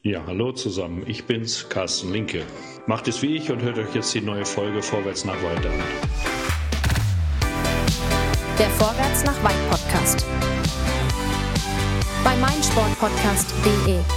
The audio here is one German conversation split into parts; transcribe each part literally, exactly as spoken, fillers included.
Ja, hallo zusammen, ich bin's, Carsten Linke. Macht es wie ich und hört euch jetzt die neue Folge Vorwärts nach Weit an. Der Vorwärts nach Weit Podcast. Bei meinsportpodcast punkt de.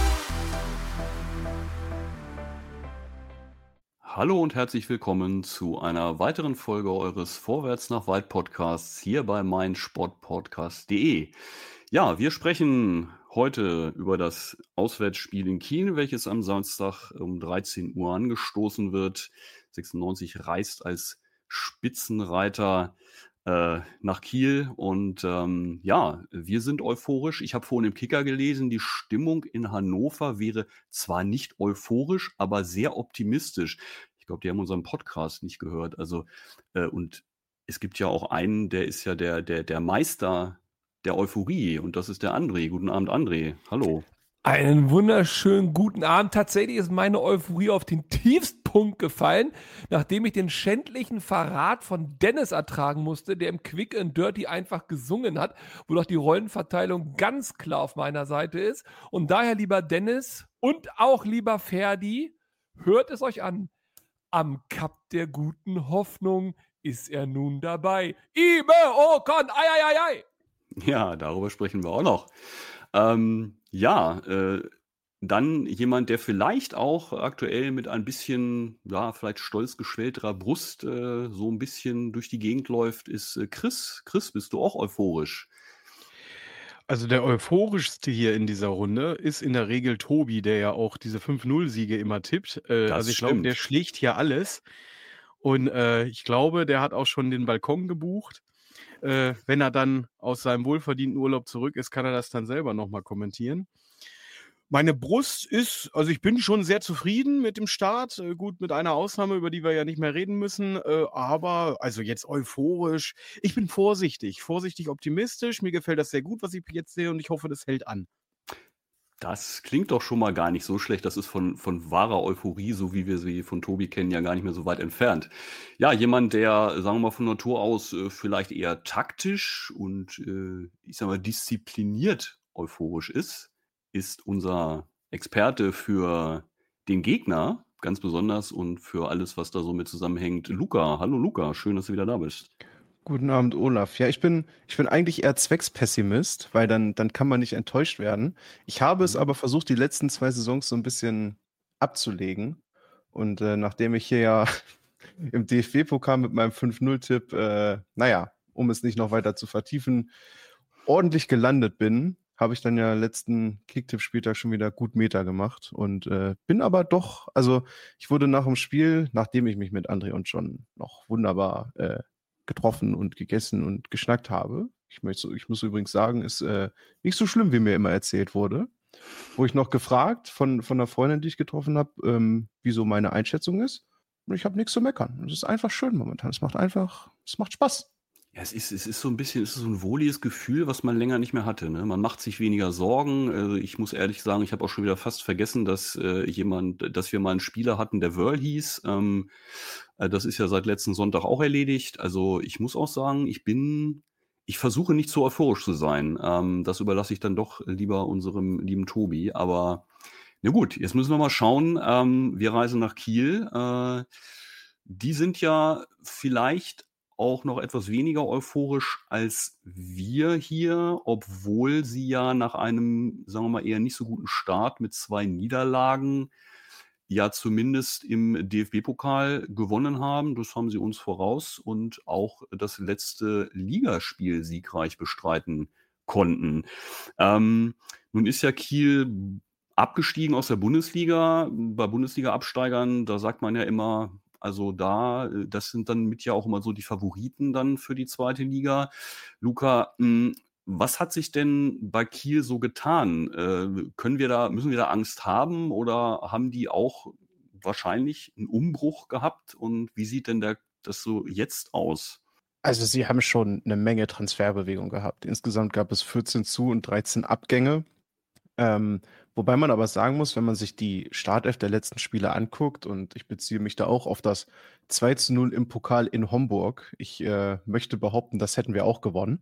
Hallo und herzlich willkommen zu einer weiteren Folge eures Vorwärts nach Weit Podcasts hier bei meinsportpodcast punkt de. Ja, wir sprechen heute über das Auswärtsspiel in Kiel, welches am Samstag um dreizehn Uhr angestoßen wird. sechsundneunzig reist als Spitzenreiter äh, nach Kiel und ähm, ja, wir sind euphorisch. Ich habe vorhin im Kicker gelesen, die Stimmung in Hannover wäre zwar nicht euphorisch, aber sehr optimistisch. Ich glaube, die haben unseren Podcast nicht gehört. Also äh, und es gibt ja auch einen, der ist ja der der der Meister der Euphorie und das ist der André. Guten Abend, André. Hallo. Einen wunderschönen guten Abend. Tatsächlich ist meine Euphorie auf den Tiefstpunkt gefallen, nachdem ich den schändlichen Verrat von Dennis ertragen musste, der im Quick and Dirty einfach gesungen hat, wo doch die Rollenverteilung ganz klar auf meiner Seite ist. Und daher, lieber Dennis und auch lieber Ferdi, hört es euch an. Am Kap der guten Hoffnung ist er nun dabei. Ime Ocon, ei, ei, ei, ei. Ja, darüber sprechen wir auch noch. Ähm, ja, äh, dann jemand, der vielleicht auch aktuell mit ein bisschen, ja, vielleicht stolz geschwellterer Brust äh, so ein bisschen durch die Gegend läuft, ist äh, Chris. Chris, bist du auch euphorisch? Also der euphorischste hier in dieser Runde ist in der Regel Tobi, der ja auch diese fünf null Siege immer tippt. Äh, Das also ich glaube, der stimmt. schlägt hier alles. Und äh, ich glaube, der hat auch schon den Balkon gebucht. Äh, wenn er dann aus seinem wohlverdienten Urlaub zurück ist, kann er das dann selber nochmal kommentieren. Meine Brust ist, also ich bin schon sehr zufrieden mit dem Start. Äh, gut, mit einer Ausnahme, über die wir ja nicht mehr reden müssen. Äh, aber, also jetzt euphorisch. Ich bin vorsichtig, vorsichtig optimistisch. Mir gefällt das sehr gut, was ich jetzt sehe und ich hoffe, das hält an. Das klingt doch schon mal gar nicht so schlecht. Das ist von, von wahrer Euphorie, so wie wir sie von Tobi kennen, ja gar nicht mehr so weit entfernt. Ja, jemand, der, sagen wir mal, von Natur aus äh, vielleicht eher taktisch und, äh, ich sag mal, diszipliniert euphorisch ist, ist unser Experte für den Gegner, ganz besonders und für alles, was da so mit zusammenhängt. Luca, hallo Luca, schön, dass du wieder da bist. Guten Abend, Olaf. Ja, ich bin, ich bin eigentlich eher Zweckspessimist, weil dann, dann kann man nicht enttäuscht werden. Ich habe es Mhm. aber versucht, die letzten zwei Saisons so ein bisschen abzulegen. Und äh, nachdem ich hier ja im D F B-Pokal mit meinem fünf null-Tipp, äh, naja, um es nicht noch weiter zu vertiefen, ordentlich gelandet bin, habe ich dann ja letzten Kicktipp-Spieltag schon wieder gut Meter gemacht und äh, bin aber doch, also ich wurde nach dem Spiel, nachdem ich mich mit André und John noch wunderbar äh, getroffen und gegessen und geschnackt habe. Ich möchte, ich muss übrigens sagen, ist äh, nicht so schlimm, wie mir immer erzählt wurde. Wo ich noch gefragt von, von einer Freundin, die ich getroffen habe, ähm, wieso meine Einschätzung ist. Und ich habe nichts zu meckern. Es ist einfach schön momentan. Es macht einfach, es macht Spaß. Ja, es ist, es ist so ein bisschen, es ist so ein wohliges Gefühl, was man länger nicht mehr hatte. Ne? Man macht sich weniger Sorgen. Also ich muss ehrlich sagen, ich habe auch schon wieder fast vergessen, dass äh, jemand, dass wir mal einen Spieler hatten, der Wörl hieß. Ähm, äh, das ist ja seit letzten Sonntag auch erledigt. Also ich muss auch sagen, ich bin, ich versuche nicht so euphorisch zu sein. Ähm, das überlasse ich dann doch lieber unserem lieben Tobi. Aber na gut, jetzt müssen wir mal schauen. Ähm, wir reisen nach Kiel. Äh, die sind ja vielleicht auch noch etwas weniger euphorisch als wir hier, obwohl sie ja nach einem, sagen wir mal, eher nicht so guten Start mit zwei Niederlagen ja zumindest im D F B-Pokal gewonnen haben. Das haben sie uns voraus und auch das letzte Ligaspiel siegreich bestreiten konnten. Ähm, nun ist ja Kiel abgestiegen aus der Bundesliga. Bei Bundesliga-Absteigern, da sagt man ja immer, also da, äh, das sind dann mit ja auch immer so die Favoriten dann für die zweite Liga. Luca, mh, was hat sich denn bei Kiel so getan? Äh, können wir da, müssen wir da Angst haben oder haben die auch wahrscheinlich einen Umbruch gehabt? Und wie sieht denn der, das so jetzt aus? Also sie haben schon eine Menge Transferbewegung gehabt. Insgesamt gab es vierzehn Zu- und dreizehn Abgänge. Ähm, Wobei man aber sagen muss, wenn man sich die Startelf der letzten Spiele anguckt, und ich beziehe mich da auch auf das zwei zu null im Pokal in Homburg, ich äh, möchte behaupten, das hätten wir auch gewonnen,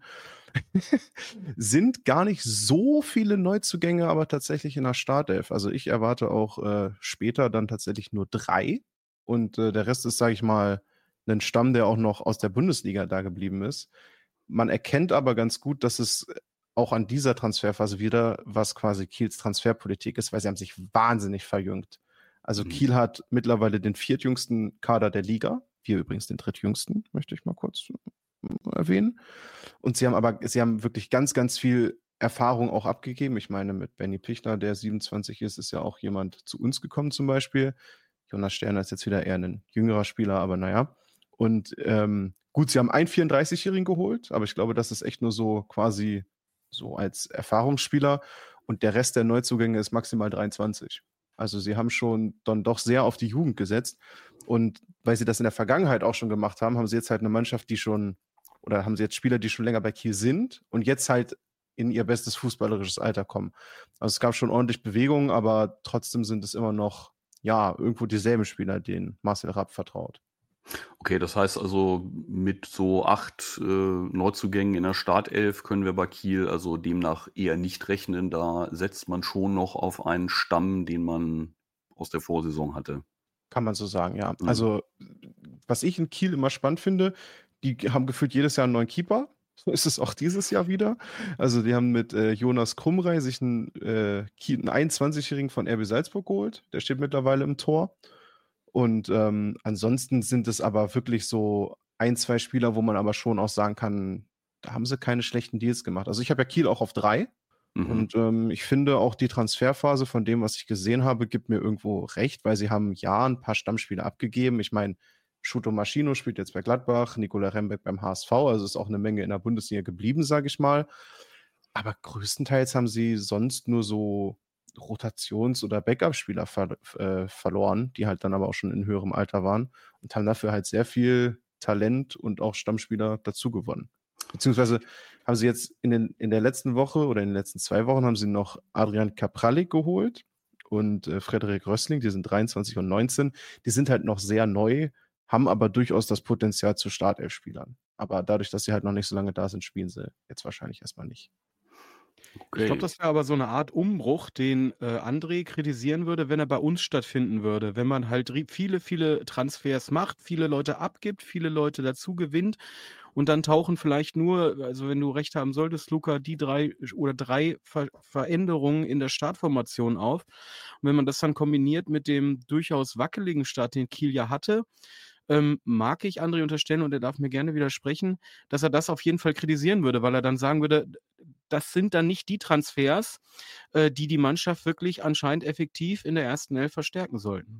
sind gar nicht so viele Neuzugänge, aber tatsächlich in der Startelf. Also ich erwarte auch äh, später dann tatsächlich nur drei und äh, der Rest ist, sage ich mal, ein Stamm, der auch noch aus der Bundesliga da geblieben ist. Man erkennt aber ganz gut, dass es auch an dieser Transferphase wieder, was quasi Kiels Transferpolitik ist, weil sie haben sich wahnsinnig verjüngt. Also Mhm. Kiel hat mittlerweile den viertjüngsten Kader der Liga, wir übrigens den drittjüngsten, möchte ich mal kurz erwähnen. Und sie haben aber, sie haben wirklich ganz, ganz viel Erfahrung auch abgegeben. Ich meine, mit Benny Pichler, der siebenundzwanzig ist, ist ja auch jemand zu uns gekommen zum Beispiel. Jonas Sterner ist jetzt wieder eher ein jüngerer Spieler, aber naja. Und ähm, gut, sie haben einen vierunddreißigjährigen geholt, aber ich glaube, das ist echt nur so quasi so als Erfahrungsspieler. Und der Rest der Neuzugänge ist maximal dreiundzwanzig. Also sie haben schon dann doch sehr auf die Jugend gesetzt. Und weil sie das in der Vergangenheit auch schon gemacht haben, haben sie jetzt halt eine Mannschaft, die schon, oder haben sie jetzt Spieler, die schon länger bei Kiel sind und jetzt halt in ihr bestes fußballerisches Alter kommen. Also es gab schon ordentlich Bewegungen, aber trotzdem sind es immer noch, ja, irgendwo dieselben Spieler, denen Marcel Rapp vertraut. Okay, das heißt also, mit so acht äh, Neuzugängen in der Startelf können wir bei Kiel also demnach eher nicht rechnen. Da setzt man schon noch auf einen Stamm, den man aus der Vorsaison hatte. Kann man so sagen, ja. Mhm. Also, was ich in Kiel immer spannend finde, die haben gefühlt jedes Jahr einen neuen Keeper. So ist es auch dieses Jahr wieder. Also, die haben mit äh, Jonas Krumrei sich einen, äh, Kiel, einen einundzwanzigjährigen von R B Salzburg geholt. Der steht mittlerweile im Tor. Und ähm, ansonsten sind es aber wirklich so ein, zwei Spieler, wo man aber schon auch sagen kann, da haben sie keine schlechten Deals gemacht. Also ich habe ja Kiel auch auf drei. Mhm. Und ähm, ich finde auch die Transferphase von dem, was ich gesehen habe, gibt mir irgendwo recht, weil sie haben ja ein paar Stammspieler abgegeben. Ich meine, Shuto Maschino spielt jetzt bei Gladbach, Nikola Rembeck beim H S V, also ist auch eine Menge in der Bundesliga geblieben, sage ich mal. Aber größtenteils haben sie sonst nur so Rotations- oder Backup-Spieler ver äh, verloren, die halt dann aber auch schon in höherem Alter waren und haben dafür halt sehr viel Talent und auch Stammspieler dazu gewonnen. Beziehungsweise haben sie jetzt in, den, in der letzten Woche oder in den letzten zwei Wochen haben sie noch Adrian Kapralik geholt und äh, Frederik Rössling, die sind dreiundzwanzig und neunzehn. Die sind halt noch sehr neu, haben aber durchaus das Potenzial zu Startelf-Spielern. Aber dadurch, dass sie halt noch nicht so lange da sind, spielen sie jetzt wahrscheinlich erstmal nicht. Okay. Ich glaube, das wäre aber so eine Art Umbruch, den äh, André kritisieren würde, wenn er bei uns stattfinden würde. Wenn man halt ri- viele, viele Transfers macht, viele Leute abgibt, viele Leute dazu gewinnt und dann tauchen vielleicht nur, also wenn du recht haben solltest, Luca, die drei oder drei Ver Veränderungen in der Startformation auf. Und wenn man das dann kombiniert mit dem durchaus wackeligen Start, den Kiel ja hatte, ähm, mag ich André unterstellen, und er darf mir gerne widersprechen, dass er das auf jeden Fall kritisieren würde, weil er dann sagen würde, das sind dann nicht die Transfers, äh, die die Mannschaft wirklich anscheinend effektiv in der ersten Elf verstärken sollten.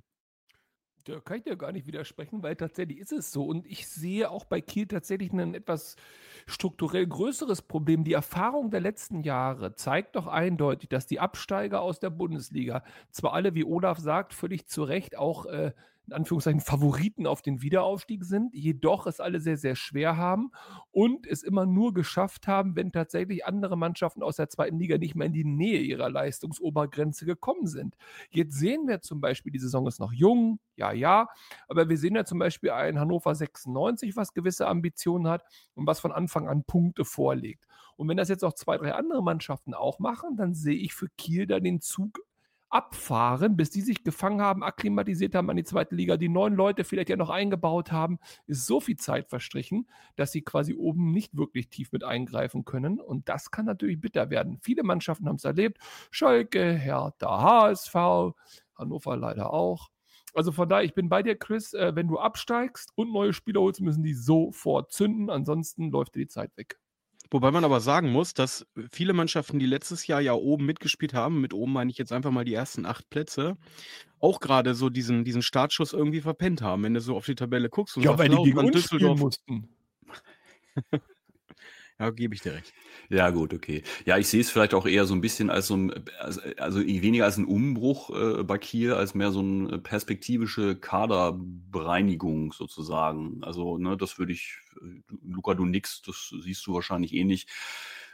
Da kann ich dir gar nicht widersprechen, weil tatsächlich ist es so. Und ich sehe auch bei Kiel tatsächlich ein etwas strukturell größeres Problem. Die Erfahrung der letzten Jahre zeigt doch eindeutig, dass die Absteiger aus der Bundesliga zwar alle, wie Olaf sagt, völlig zu Recht auch äh, in Anführungszeichen Favoriten auf den Wiederaufstieg sind, jedoch es alle sehr, sehr schwer haben und es immer nur geschafft haben, wenn tatsächlich andere Mannschaften aus der zweiten Liga nicht mehr in die Nähe ihrer Leistungsobergrenze gekommen sind. Jetzt sehen wir zum Beispiel, die Saison ist noch jung, ja, ja, aber wir sehen ja zum Beispiel ein Hannover sechsundneunzig, was gewisse Ambitionen hat und was von Anfang an Punkte vorlegt. Und wenn das jetzt auch zwei, drei andere Mannschaften auch machen, dann sehe ich für Kiel da den Zug abfahren, bis die sich gefangen haben, akklimatisiert haben an die zweite Liga, die neun Leute vielleicht ja noch eingebaut haben, ist so viel Zeit verstrichen, dass sie quasi oben nicht wirklich tief mit eingreifen können. Und das kann natürlich bitter werden. Viele Mannschaften haben es erlebt. Schalke, Hertha, H S V, Hannover leider auch. Also von daher, ich bin bei dir, Chris, äh, wenn du absteigst und neue Spieler holst, müssen die sofort zünden, ansonsten läuft dir die Zeit weg. Wobei man aber sagen muss, dass viele Mannschaften, die letztes Jahr ja oben mitgespielt haben, mit oben meine ich jetzt einfach mal die ersten acht Plätze, auch gerade so diesen, diesen Startschuss irgendwie verpennt haben, wenn du so auf die Tabelle guckst und Ja, sagst, weil die gegen Lautern, uns spielen Düsseldorf. mussten. Ja, gebe ich dir recht. Ja, gut, okay. Ja, ich sehe es vielleicht auch eher so ein bisschen als so ein, also, also weniger als ein Umbruch äh, bei Kiel, als mehr so eine perspektivische Kaderbereinigung sozusagen. Also, ne, das würde ich, Luca, du nix, das siehst du wahrscheinlich ähnlich.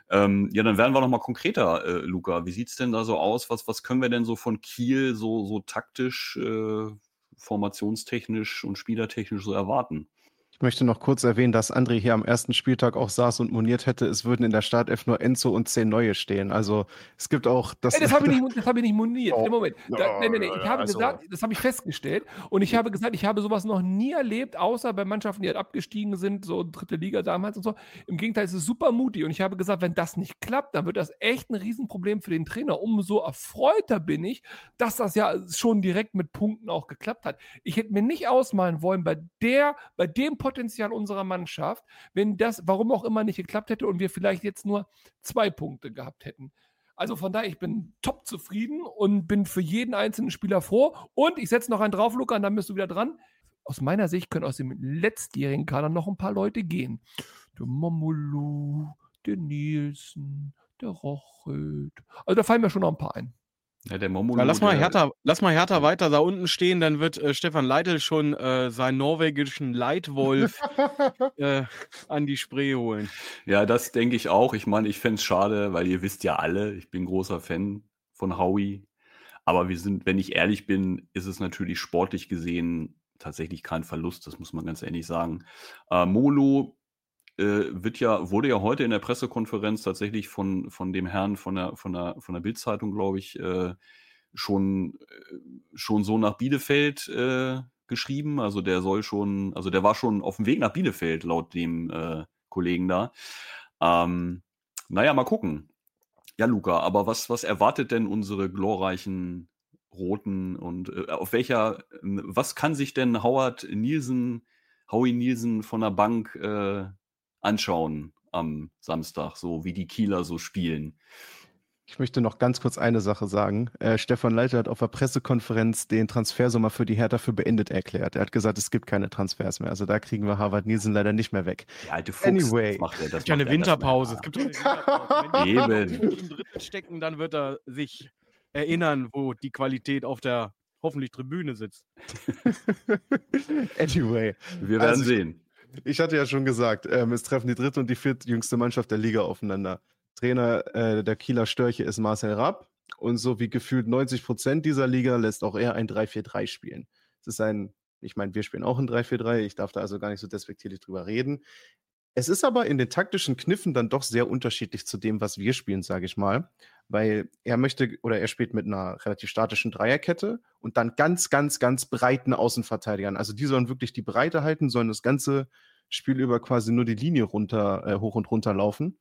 Ähm, ja, dann werden wir noch mal konkreter, äh, Luca. Wie sieht's denn da so aus? Was, was können wir denn so von Kiel so, so taktisch, äh, formationstechnisch und spielertechnisch so erwarten? Ich möchte noch kurz erwähnen, dass André hier am ersten Spieltag auch saß und moniert hätte, es würden in der Startelf nur Enzo und zehn neue stehen. Also es gibt auch das. Ey, das habe ich nicht, das hab ich nicht moniert. Oh. Im Moment. Da, nee, nee, nee. Ich habe Also- gesagt, das habe ich festgestellt. Und ich habe gesagt, ich habe sowas noch nie erlebt, außer bei Mannschaften, die halt abgestiegen sind, so dritte Liga damals und so. Im Gegenteil, es ist super mutig. Und ich habe gesagt, wenn das nicht klappt, dann wird das echt ein Riesenproblem für den Trainer. Umso erfreuter bin ich, dass das ja schon direkt mit Punkten auch geklappt hat. Ich hätte mir nicht ausmalen wollen, bei der, bei dem Potenzial unserer Mannschaft, wenn das, warum auch immer, nicht geklappt hätte und wir vielleicht jetzt nur zwei Punkte gehabt hätten. Also von daher, ich bin top zufrieden und bin für jeden einzelnen Spieler froh. Und ich setze noch einen drauf, Luca, und dann bist du wieder dran. Aus meiner Sicht können aus dem letztjährigen Kader noch ein paar Leute gehen. Der Momolu, der Nielsen, der Rochelt. Also da fallen mir schon noch ein paar ein. Ja, der Momolo, Ja, lass mal der- Hertha, lass mal Hertha weiter da unten stehen, dann wird äh, Stefan Leitl schon äh, seinen norwegischen Leitwolf äh, an die Spree holen. Ja, das denke ich auch. Ich meine, ich fände es schade, weil ihr wisst ja alle, ich bin großer Fan von Howie. Aber wir sind, wenn ich ehrlich bin, ist es natürlich sportlich gesehen tatsächlich kein Verlust, das muss man ganz ehrlich sagen. Äh, Molo äh, wird ja, wurde ja heute in der Pressekonferenz tatsächlich von, von dem Herrn von der, von der, von der Bild-Zeitung, glaube ich, äh, schon, äh, schon so nach Bielefeld äh, geschrieben. Also der soll schon, also der war schon auf dem Weg nach Bielefeld, laut dem äh, Kollegen da. Ähm, naja, mal gucken. Ja, Luca, aber was, was erwartet denn unsere glorreichen Roten und äh, auf welcher, äh, was kann sich denn Howard Nielsen, Howie Nielsen von der Bank äh, anschauen am Samstag, so wie die Kieler so spielen? Ich möchte noch ganz kurz eine Sache sagen. Äh, Stefan Leitl hat auf der Pressekonferenz den Transfersommer für die Hertha für beendet erklärt. Er hat gesagt, es gibt keine Transfers mehr. Also da kriegen wir Harvard Nielsen leider nicht mehr weg. Der alte Fuchs, Anyway. das macht er. Das Es gibt ja eine macht er, das- Winterpause. Es gibt doch eine Winterpause. Wenn die Eben. noch im Drittel stecken, dann wird er sich erinnern, wo die Qualität auf der hoffentlich Tribüne sitzt. Anyway. Wir werden Also ich- sehen. Ich hatte ja schon gesagt, ähm, es treffen die dritte und die viertjüngste Mannschaft der Liga aufeinander. Trainer äh, der Kieler Störche ist Marcel Rapp und so wie gefühlt neunzig Prozent dieser Liga lässt auch er ein drei vier drei spielen. Es ist ein, ich meine, wir spielen auch ein drei vier drei, ich darf da also gar nicht so despektierlich drüber reden. Es ist aber in den taktischen Kniffen dann doch sehr unterschiedlich zu dem, was wir spielen, sage ich mal, weil er möchte oder er spielt mit einer relativ statischen Dreierkette und dann ganz, ganz, ganz breiten Außenverteidigern. Also die sollen wirklich die Breite halten, sollen das ganze Spiel über quasi nur die Linie runter, äh, hoch und runter laufen.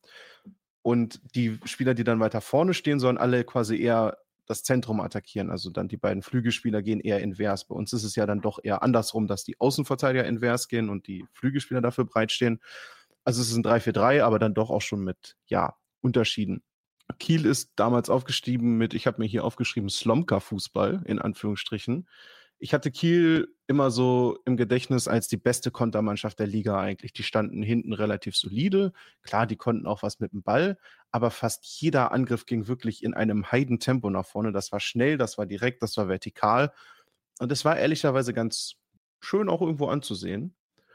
Und die Spieler, die dann weiter vorne stehen, sollen alle quasi eher das Zentrum attackieren. Also dann die beiden Flügelspieler gehen eher invers. Bei uns ist es ja dann doch eher andersrum, dass die Außenverteidiger invers gehen und die Flügelspieler dafür breit stehen. Also es ist ein drei vier drei, aber dann doch auch schon mit, ja, Unterschieden. Kiel ist damals aufgestiegen mit, ich habe mir hier aufgeschrieben, Slomka-Fußball, in Anführungsstrichen. Ich hatte Kiel immer so im Gedächtnis als die beste Kontermannschaft der Liga eigentlich. Die standen hinten relativ solide. Klar, die konnten auch was mit dem Ball, aber fast jeder Angriff ging wirklich in einem Heidentempo nach vorne. Das war schnell, das war direkt, das war vertikal. Und es war ehrlicherweise ganz schön auch irgendwo anzusehen.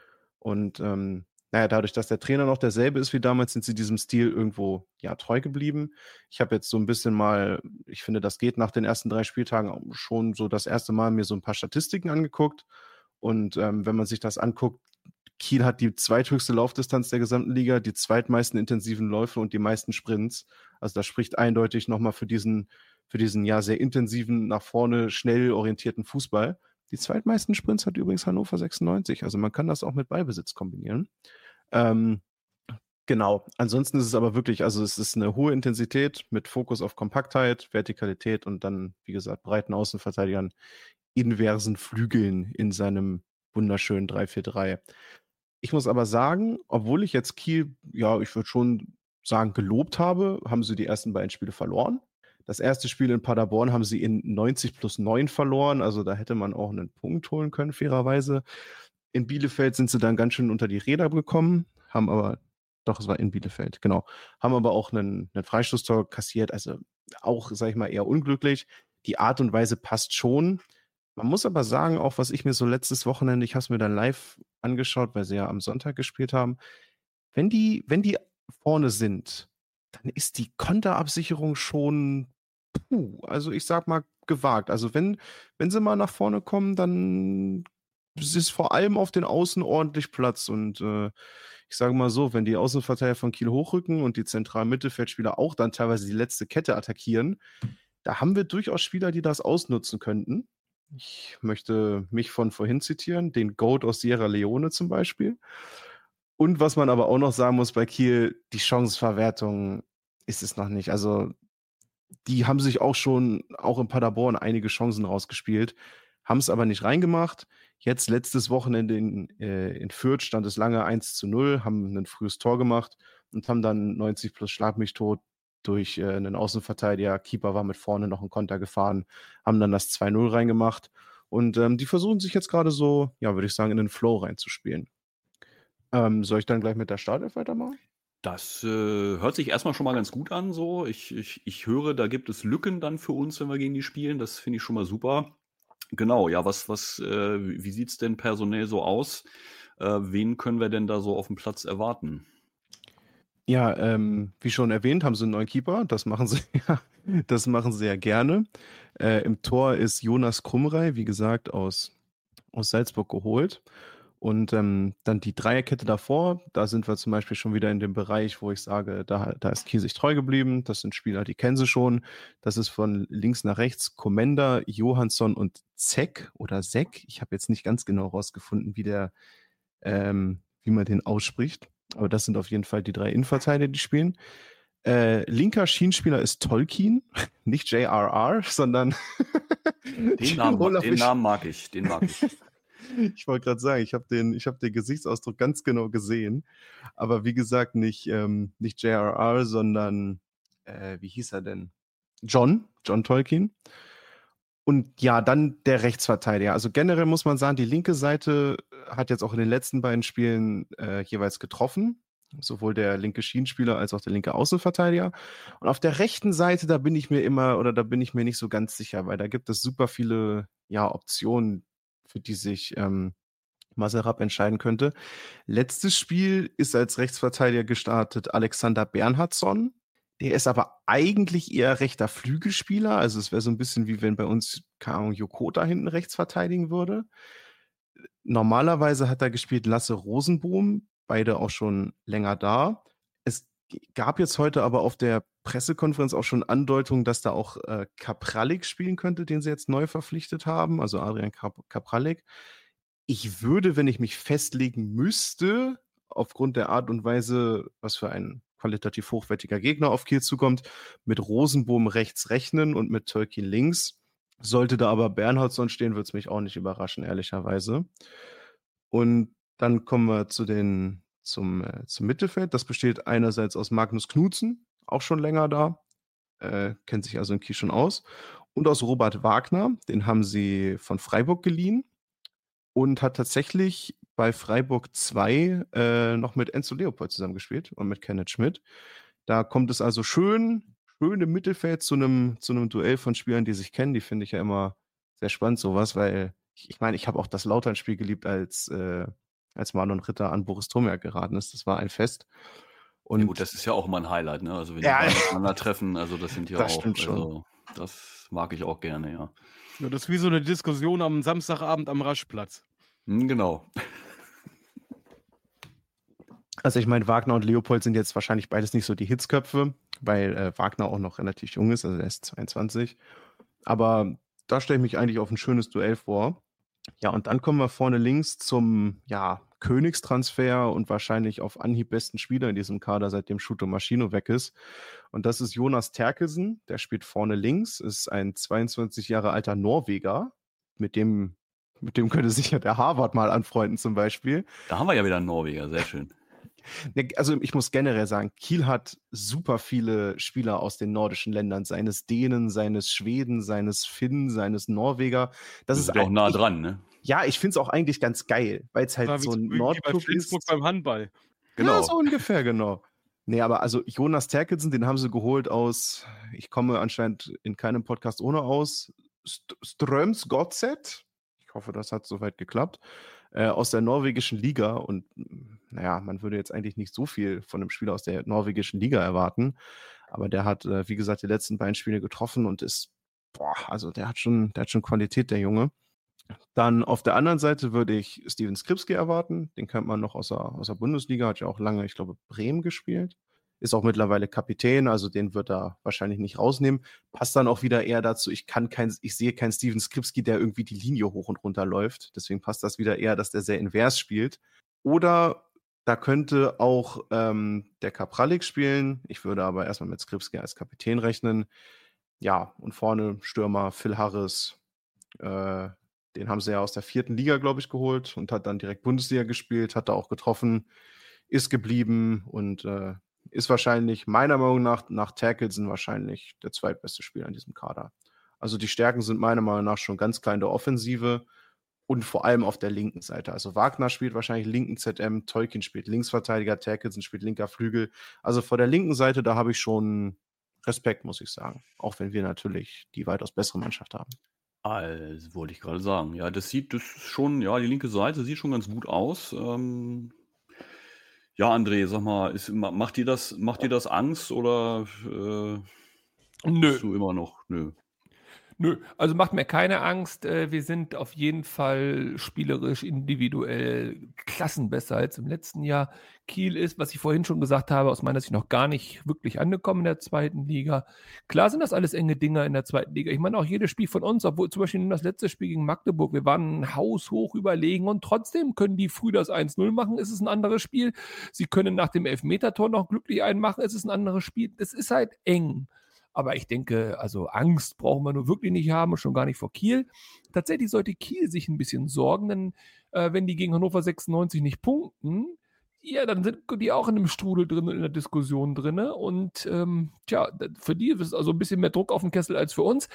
Und ähm, naja, dadurch, dass der Trainer noch derselbe ist wie damals, sind sie diesem Stil irgendwo ja treu geblieben. Ich habe jetzt so ein bisschen mal, ich finde, das geht nach den ersten drei Spieltagen auch schon so das erste Mal mir so ein paar Statistiken angeguckt. Und ähm, wenn man sich das anguckt, Kiel hat die zweithöchste Laufdistanz der gesamten Liga, die zweitmeisten intensiven Läufe und die meisten Sprints. Also das spricht eindeutig nochmal für diesen, für diesen ja sehr intensiven, nach vorne schnell orientierten Fußball. Die zweitmeisten Sprints hat übrigens Hannover sechsundneunzig. Also man kann das auch mit Ballbesitz kombinieren. Ähm, genau. Ansonsten ist es aber wirklich, also es ist eine hohe Intensität mit Fokus auf Kompaktheit, Vertikalität und dann, wie gesagt, breiten Außenverteidigern, inversen Flügeln in seinem wunderschönen drei vier drei. Ich muss aber sagen, obwohl ich jetzt Kiel, ja, ich würde schon sagen, gelobt habe, haben sie die ersten beiden Spiele verloren. Das erste Spiel in Paderborn haben sie in neunzig plus neun verloren, also da hätte man auch einen Punkt holen können, fairerweise. In Bielefeld sind sie dann ganz schön unter die Räder gekommen, haben aber, doch, es war in Bielefeld, genau, haben aber auch einen, einen Freistoßtor kassiert, also auch, sag ich mal, eher unglücklich. Die Art und Weise passt schon. Man muss aber sagen, auch was ich mir so letztes Wochenende, ich habe es mir dann live angeschaut, weil sie ja am Sonntag gespielt haben, wenn die, wenn die vorne sind, dann ist die Konterabsicherung schon, puh, also ich sag mal, gewagt. Also wenn, wenn sie mal nach vorne kommen, dann ist vor allem auf den Außen ordentlich Platz. Und äh, ich sage mal so, wenn die Außenverteidiger von Kiel hochrücken und die zentralen Mittelfeldspieler auch dann teilweise die letzte Kette attackieren, da haben wir durchaus Spieler, die das ausnutzen könnten. Ich möchte mich von vorhin zitieren, den Goat aus Sierra Leone zum Beispiel. Und was man aber auch noch sagen muss bei Kiel, die Chancenverwertung ist es noch nicht. Also die haben sich auch schon, auch in Paderborn, einige Chancen rausgespielt, haben es aber nicht reingemacht. Jetzt letztes Wochenende in, äh, in Fürth stand es lange eins zu null, haben ein frühes Tor gemacht und haben dann neunzig plus Schlag mich tot durch äh, einen Außenverteidiger. Keeper war mit vorne noch einen Konter gefahren, haben dann das zwei null reingemacht. Und ähm, die versuchen sich jetzt gerade so, ja, würde ich sagen, in den Flow reinzuspielen. Ähm, soll ich dann gleich mit der Startelf weitermachen? Das äh, hört sich erstmal schon mal ganz gut an. So. Ich, ich, ich höre, da gibt es Lücken dann für uns, wenn wir gegen die spielen. Das finde ich schon mal super. Genau, ja, was, was, äh, wie sieht es denn personell so aus? Äh, wen können wir denn da so auf dem Platz erwarten? Ja, ähm, wie schon erwähnt, haben sie einen neuen Keeper. Das machen sie ja, das machen sie ja gerne. Äh, im Tor ist Jonas Krumrei, wie gesagt, aus, aus Salzburg geholt. Und ähm, dann die Dreierkette davor, da sind wir zum Beispiel schon wieder in dem Bereich, wo ich sage, da, da ist Kiel sich treu geblieben. Das sind Spieler, die kennen sie schon. Das ist von links nach rechts Komenda, Johansson und Zeck oder Seck. Ich habe jetzt nicht ganz genau rausgefunden, wie der, ähm, wie man den ausspricht. Aber das sind auf jeden Fall die drei Innenverteidiger, die spielen. Äh, linker Schienenspieler ist Tolkien, nicht J R R, sondern Den Namen, den Namen mag ich, den mag ich. Ich wollte gerade sagen, ich habe den, ich hab den Gesichtsausdruck ganz genau gesehen. Aber wie gesagt, nicht, ähm, nicht J R R, sondern, äh, wie hieß er denn? John, John Tolkien. Und ja, dann der Rechtsverteidiger. Also generell muss man sagen, die linke Seite hat jetzt auch in den letzten beiden Spielen äh, jeweils getroffen. Sowohl der linke Schienenspieler als auch der linke Außenverteidiger. Und auf der rechten Seite, da bin ich mir immer, oder da bin ich mir nicht so ganz sicher, weil da gibt es super viele, ja, Optionen, für die sich ähm, Maserab entscheiden könnte. Letztes Spiel ist als Rechtsverteidiger gestartet Alexander Bernhardsson. Der ist aber eigentlich eher rechter Flügelspieler. Also es wäre so ein bisschen wie wenn bei uns, keine Ahnung, Jokota hinten rechts verteidigen würde. Normalerweise hat er gespielt Lasse Rosenbohm, beide auch schon länger da. Es gab jetzt heute aber auf der Pressekonferenz auch schon Andeutungen, dass da auch äh, Kapralik spielen könnte, den sie jetzt neu verpflichtet haben, also Adrian Kap- Kapralik. Ich würde, wenn ich mich festlegen müsste, aufgrund der Art und Weise, was für ein qualitativ hochwertiger Gegner auf Kiel zukommt, mit Rosenbohm rechts rechnen und mit Tolkien links. Sollte da aber Bernhardsson stehen, würde es mich auch nicht überraschen, ehrlicherweise. Und dann kommen wir zu den, zum, äh, zum Mittelfeld. Das besteht einerseits aus Magnus Knudsen, auch schon länger da, äh, kennt sich also in Kiel schon aus, und aus Robert Wagner, den haben sie von Freiburg geliehen und hat tatsächlich bei Freiburg zwei äh, noch mit Enzo Leopold zusammengespielt und mit Kenneth Schmidt. Da kommt es also schön, schön im Mittelfeld zu einem zu einem Duell von Spielern, die sich kennen. Die finde ich ja immer sehr spannend, sowas, weil ich, ich meine, ich habe auch das Lautern-Spiel geliebt, als, äh, als Marlon Ritter an Boris Tomiak geraten ist. Das war ein Fest. Und Ja gut, das ist ja auch immer ein Highlight, ne? Also wenn Ja, die beiden aufeinander treffen, also das sind ja Das auch, stimmt schon. also das mag ich auch gerne, ja. Ja, das ist wie so eine Diskussion am Samstagabend am Raschplatz. Hm, genau. Also ich meine, Wagner und Leopold sind jetzt wahrscheinlich beides nicht so die Hitzköpfe, weil äh, Wagner auch noch relativ jung ist, also er ist zweiundzwanzig. Aber da stelle ich mich eigentlich auf ein schönes Duell vor. Ja, und dann kommen wir vorne links zum ja, Königstransfer und wahrscheinlich auf Anhieb besten Spieler in diesem Kader, seitdem Shuto Maschino weg ist. Und das ist Jonas Terkelsen, der spielt vorne links, ist ein zweiundzwanzig Jahre alter Norweger, mit dem, mit dem könnte sich ja der Harvard mal anfreunden zum Beispiel. Da haben wir ja wieder einen Norweger, sehr schön. Ne, also ich muss generell sagen, Kiel hat super viele Spieler aus den nordischen Ländern, seines Dänen, seines Schweden, seines Finnen, seines Norweger. Das Das ist ist ja auch nah eigentlich- dran, ne? Ja, ich finde es auch eigentlich ganz geil, weil es halt War wie, so ein wie bei Nordclub Flensburg ist. beim Handball. Genau. Ja, so ungefähr, genau. Nee, aber also Jonas Terkelsen, den haben sie geholt aus, ich komme anscheinend in keinem Podcast ohne aus, St Ströms Godset. Ich hoffe, das hat soweit geklappt. Äh, aus der norwegischen Liga. Und naja, man würde jetzt eigentlich nicht so viel von einem Spieler aus der norwegischen Liga erwarten. Aber der hat, äh, wie gesagt, die letzten beiden Spiele getroffen und ist, boah, also der hat schon, der hat schon Qualität, der Junge. Dann auf der anderen Seite würde ich Steven Skripski erwarten. Den kennt man noch aus der, aus der Bundesliga, hat ja auch lange, ich glaube, Bremen gespielt. Ist auch mittlerweile Kapitän, also den wird er wahrscheinlich nicht rausnehmen. Passt dann auch wieder eher dazu, ich kann kein, ich sehe keinen Steven Skripski, der irgendwie die Linie hoch und runter läuft. Deswegen passt das wieder eher, dass der sehr invers spielt. Oder da könnte auch ähm, der Kapralik spielen. Ich würde aber erstmal mit Skripski als Kapitän rechnen. Ja, und vorne Stürmer Phil Harris, äh, den haben sie ja aus der vierten Liga, glaube ich, geholt und hat dann direkt Bundesliga gespielt, hat da auch getroffen, ist geblieben und äh, ist wahrscheinlich, meiner Meinung nach, nach Terkelsen wahrscheinlich der zweitbeste Spieler in diesem Kader. Also die Stärken sind meiner Meinung nach schon ganz klein der Offensive und vor allem auf der linken Seite. Also Wagner spielt wahrscheinlich linken Z M, Tolkien spielt Linksverteidiger, Terkelsen spielt linker Flügel. Also vor der linken Seite, da habe ich schon Respekt, muss ich sagen. Auch wenn wir natürlich die weitaus bessere Mannschaft haben. Also, wollte ich gerade sagen. Ja, das sieht das ist schon, ja, die linke Seite sieht schon ganz gut aus. Ähm, ja, André, sag mal, ist, ma- macht dir das, macht dir das Angst oder äh, Nö. bist du immer noch? Nö. Nö, also macht mir keine Angst. äh, Wir sind auf jeden Fall spielerisch, individuell Klassen besser als im letzten Jahr. Kiel ist, was ich vorhin schon gesagt habe, aus meiner Sicht noch gar nicht wirklich angekommen in der zweiten Liga. Klar sind das alles enge Dinger in der zweiten Liga. Ich meine auch jedes Spiel von uns, obwohl zum Beispiel das letzte Spiel gegen Magdeburg, wir waren haushoch überlegen und trotzdem können die früh das eins null machen, ist es ein anderes Spiel. Sie können nach dem Elfmetertor noch glücklich einen machen, ist es ein anderes Spiel. Das ist halt eng. Aber ich denke, also Angst brauchen wir nur wirklich nicht haben, schon gar nicht vor Kiel. Tatsächlich sollte Kiel sich ein bisschen sorgen, denn äh, wenn die gegen Hannover sechsundneunzig nicht punkten, ja, dann sind die auch in einem Strudel drin und in der Diskussion drin. Und ähm, tja, für die ist also ein bisschen mehr Druck auf dem Kessel als für uns.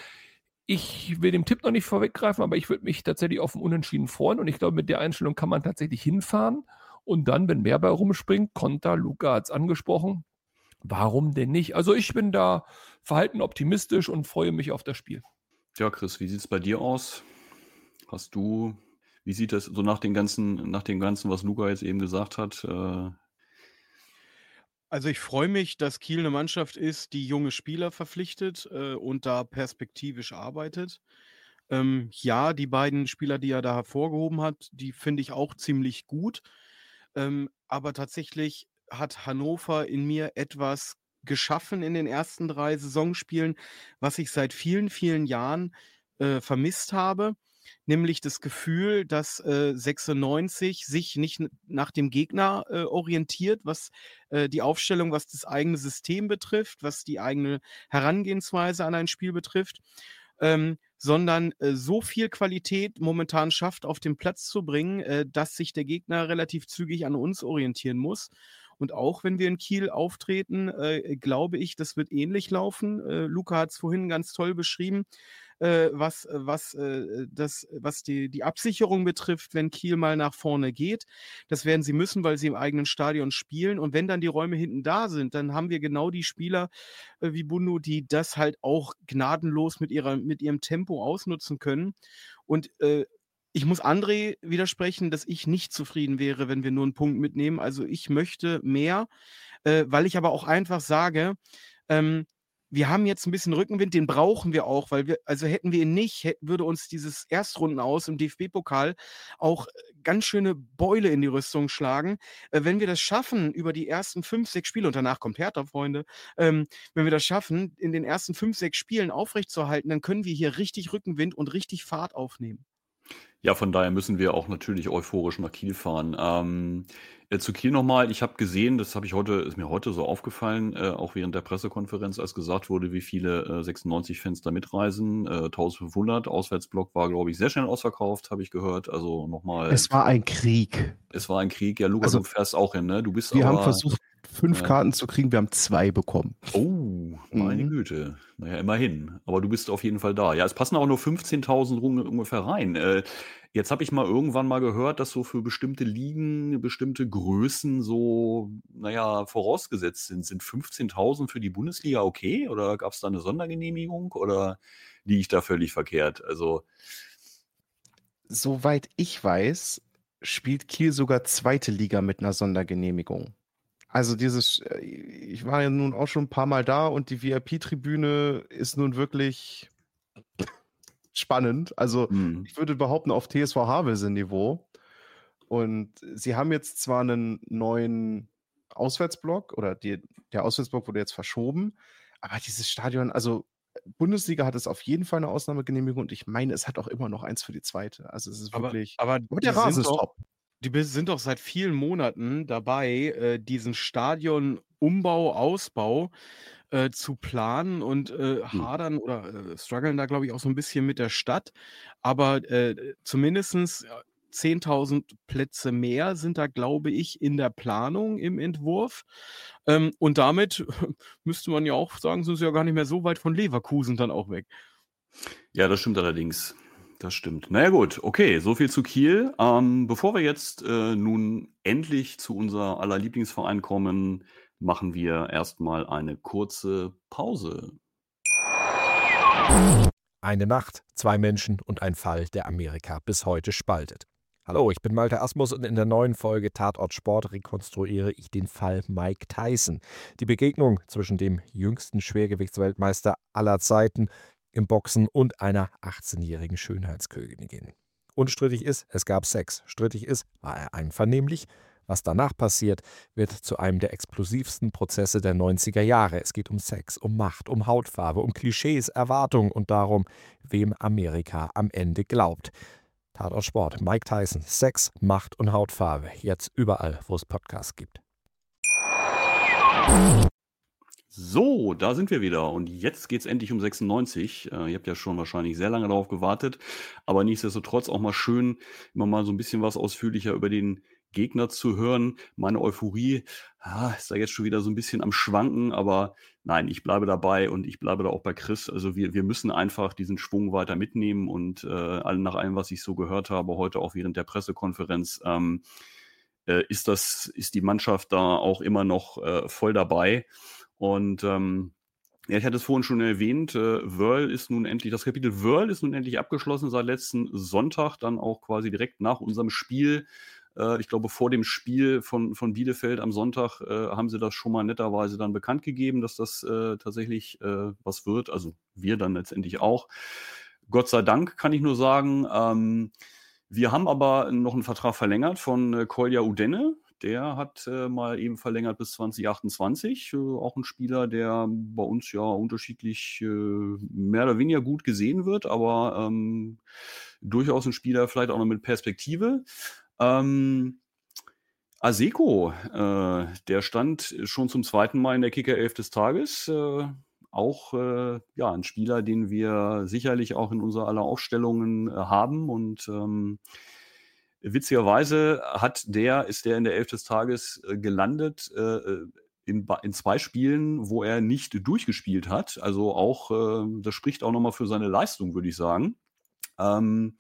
Ich will dem Tipp noch nicht vorweggreifen, aber ich würde mich tatsächlich auf ein Unentschieden freuen. Und ich glaube, mit der Einstellung kann man tatsächlich hinfahren. Und dann, wenn mehr bei rumspringt, Konter, Luca hat es angesprochen, warum denn nicht? Also ich bin da verhalten optimistisch und freue mich auf das Spiel. Ja, Chris, wie sieht es bei dir aus? Hast du, wie sieht das so nach den ganzen, nach dem Ganzen, was Luca jetzt eben gesagt hat? Äh, Also ich freue mich, dass Kiel eine Mannschaft ist, die junge Spieler verpflichtet äh, und da perspektivisch arbeitet. Ähm, ja, die beiden Spieler, die er da hervorgehoben hat, die finde ich auch ziemlich gut. Ähm, aber tatsächlich hat Hannover in mir etwas geschaffen in den ersten drei Saisonspielen, was ich seit vielen, vielen Jahren äh, vermisst habe. Nämlich das Gefühl, dass äh, sechsundneunzig sich nicht n- nach dem Gegner äh, orientiert, was äh, die Aufstellung, was das eigene System betrifft, was die eigene Herangehensweise an ein Spiel betrifft, ähm, sondern äh, so viel Qualität momentan schafft, auf den Platz zu bringen, äh, dass sich der Gegner relativ zügig an uns orientieren muss. Und auch wenn wir in Kiel auftreten, äh, glaube ich, das wird ähnlich laufen. Äh, Luca hat es vorhin ganz toll beschrieben, äh, was, was, äh, das, was die, die Absicherung betrifft, wenn Kiel mal nach vorne geht. Das werden sie müssen, weil sie im eigenen Stadion spielen. Und wenn dann die Räume hinten da sind, dann haben wir genau die Spieler äh, wie Bundu, die das halt auch gnadenlos mit, ihrer, mit ihrem Tempo ausnutzen können. Und äh, ich muss André widersprechen, dass ich nicht zufrieden wäre, wenn wir nur einen Punkt mitnehmen. Also ich möchte mehr, äh, weil ich aber auch einfach sage, ähm, wir haben jetzt ein bisschen Rückenwind, den brauchen wir auch, weil wir, also hätten wir ihn nicht, hätten, würde uns dieses Erstrundenaus im D F B-Pokal auch äh, ganz schöne Beule in die Rüstung schlagen. Äh, wenn wir das schaffen, über die ersten fünf, sechs Spiele, und danach kommt Hertha, Freunde, ähm, wenn wir das schaffen, in den ersten fünf, sechs Spielen aufrechtzuerhalten, dann können wir hier richtig Rückenwind und richtig Fahrt aufnehmen. Ja, von daher müssen wir auch natürlich euphorisch nach Kiel fahren. Ähm, äh, zu Kiel nochmal, ich habe gesehen, das habe ich heute, ist mir heute so aufgefallen, äh, auch während der Pressekonferenz, als gesagt wurde, wie viele äh, sechsundneunzig-Fans da mitreisen. Äh, eintausendfünfhundert, Auswärtsblock war, glaube ich, sehr schnell ausverkauft, habe ich gehört. Also nochmal, Es war ein Krieg. es war ein Krieg. Ja, Lukas, Also, du fährst auch hin, ne? Du bist Wir haben aber, versucht, fünf äh, Karten zu kriegen, wir haben zwei bekommen. oh, meine Mhm. Güte. Naja, immerhin. Aber du bist auf jeden Fall da. Ja, es passen auch nur fünfzehntausend rum- ungefähr rein. Äh, jetzt habe ich mal irgendwann mal gehört, dass so für bestimmte Ligen bestimmte Größen so, naja, vorausgesetzt sind. Sind fünfzehntausend für die Bundesliga okay? Oder gab es da eine Sondergenehmigung? Oder liege ich da völlig verkehrt? Also, Soweit ich weiß, spielt Kiel sogar zweite Liga mit einer Sondergenehmigung. Also dieses, äh, ich war ja nun auch schon ein paar Mal da und die V I P-Tribüne ist nun wirklich spannend. Also Mhm. ich würde behaupten, auf T S V Havelse-Niveau. Und sie haben jetzt zwar einen neuen Auswärtsblock oder die, der Auswärtsblock wurde jetzt verschoben, aber dieses Stadion, also Bundesliga hat es auf jeden Fall eine Ausnahmegenehmigung und ich meine, es hat auch immer noch eins für die zweite. Also es ist Aber, wirklich. aber Und die der Rasen sind ist doch, top. die be- sind doch seit vielen Monaten dabei, äh, diesen Stadionumbau, Ausbau äh, zu planen und äh, Hm. hadern oder äh, strugglen da, glaube ich, auch so ein bisschen mit der Stadt. Aber äh, zumindest ja, zehntausend Plätze mehr sind da, glaube ich, in der Planung im Entwurf. Ähm, und damit müsste man ja auch sagen, sind sie ja gar nicht mehr so weit von Leverkusen dann auch weg. Ja, das stimmt allerdings. Das stimmt. Naja gut, okay, so viel zu Kiel. Ähm, bevor wir jetzt äh, nun endlich zu unser aller Lieblingsverein kommen, machen wir erstmal eine kurze Pause. Eine Nacht, zwei Menschen und ein Fall, der Amerika bis heute spaltet. Hallo, ich bin Malte Asmus und in der neuen Folge Tatort Sport rekonstruiere ich den Fall Mike Tyson. Die Begegnung zwischen dem jüngsten Schwergewichtsweltmeister aller Zeiten im Boxen und einer achtzehnjährigen Schönheitskönigin. Unstrittig ist, es gab Sex. Strittig ist, war er einvernehmlich? Was danach passiert, wird zu einem der explosivsten Prozesse der neunziger Jahre. Es geht um Sex, um Macht, um Hautfarbe, um Klischees, Erwartungen und darum, wem Amerika am Ende glaubt. Tatort Sport, Mike Tyson, Sex, Macht und Hautfarbe. Jetzt überall, wo es Podcasts gibt. So, da sind wir wieder und jetzt geht's endlich um sechsundneunzig. Äh, ihr habt ja schon wahrscheinlich sehr lange darauf gewartet, aber nichtsdestotrotz auch mal schön, immer mal so ein bisschen was ausführlicher über den Gegner zu hören. Meine Euphorie ah, ist da jetzt schon wieder so ein bisschen am Schwanken, aber nein, ich bleibe dabei und ich bleibe da auch bei Chris. Also wir, wir müssen einfach diesen Schwung weiter mitnehmen und äh, nach allem, was ich so gehört habe, heute auch während der Pressekonferenz, ähm, äh, ist das, ist die Mannschaft da auch immer noch äh, voll dabei. Und ähm, ja, ich hatte es vorhin schon erwähnt, äh, Wörl ist nun endlich, das Kapitel Wörl ist nun endlich abgeschlossen seit letzten Sonntag, dann auch quasi direkt nach unserem Spiel. Äh, ich glaube, vor dem Spiel von, von Bielefeld am Sonntag äh, haben sie das schon mal netterweise dann bekannt gegeben, dass das äh, tatsächlich äh, was wird. Also wir dann letztendlich auch. Gott sei Dank kann ich nur sagen. Ähm, wir haben aber noch einen Vertrag verlängert von äh, Kolja Udenne. Der hat äh, mal eben verlängert bis zwanzig achtundzwanzig. Äh, auch ein Spieler, der bei uns ja unterschiedlich äh, mehr oder weniger gut gesehen wird, aber ähm, durchaus ein Spieler vielleicht auch noch mit Perspektive. Ähm, Aseko, äh, der stand schon zum zweiten Mal in der Kicker-Elf des Tages. Äh, auch äh, ja, ein Spieler, den wir sicherlich auch in unserer aller Aufstellungen äh, haben und ähm, witzigerweise hat der, ist der in der Elf des Tages äh, gelandet äh, in, in zwei Spielen, wo er nicht durchgespielt hat. Also auch, äh, das spricht auch nochmal für seine Leistung, würde ich sagen. Ähm,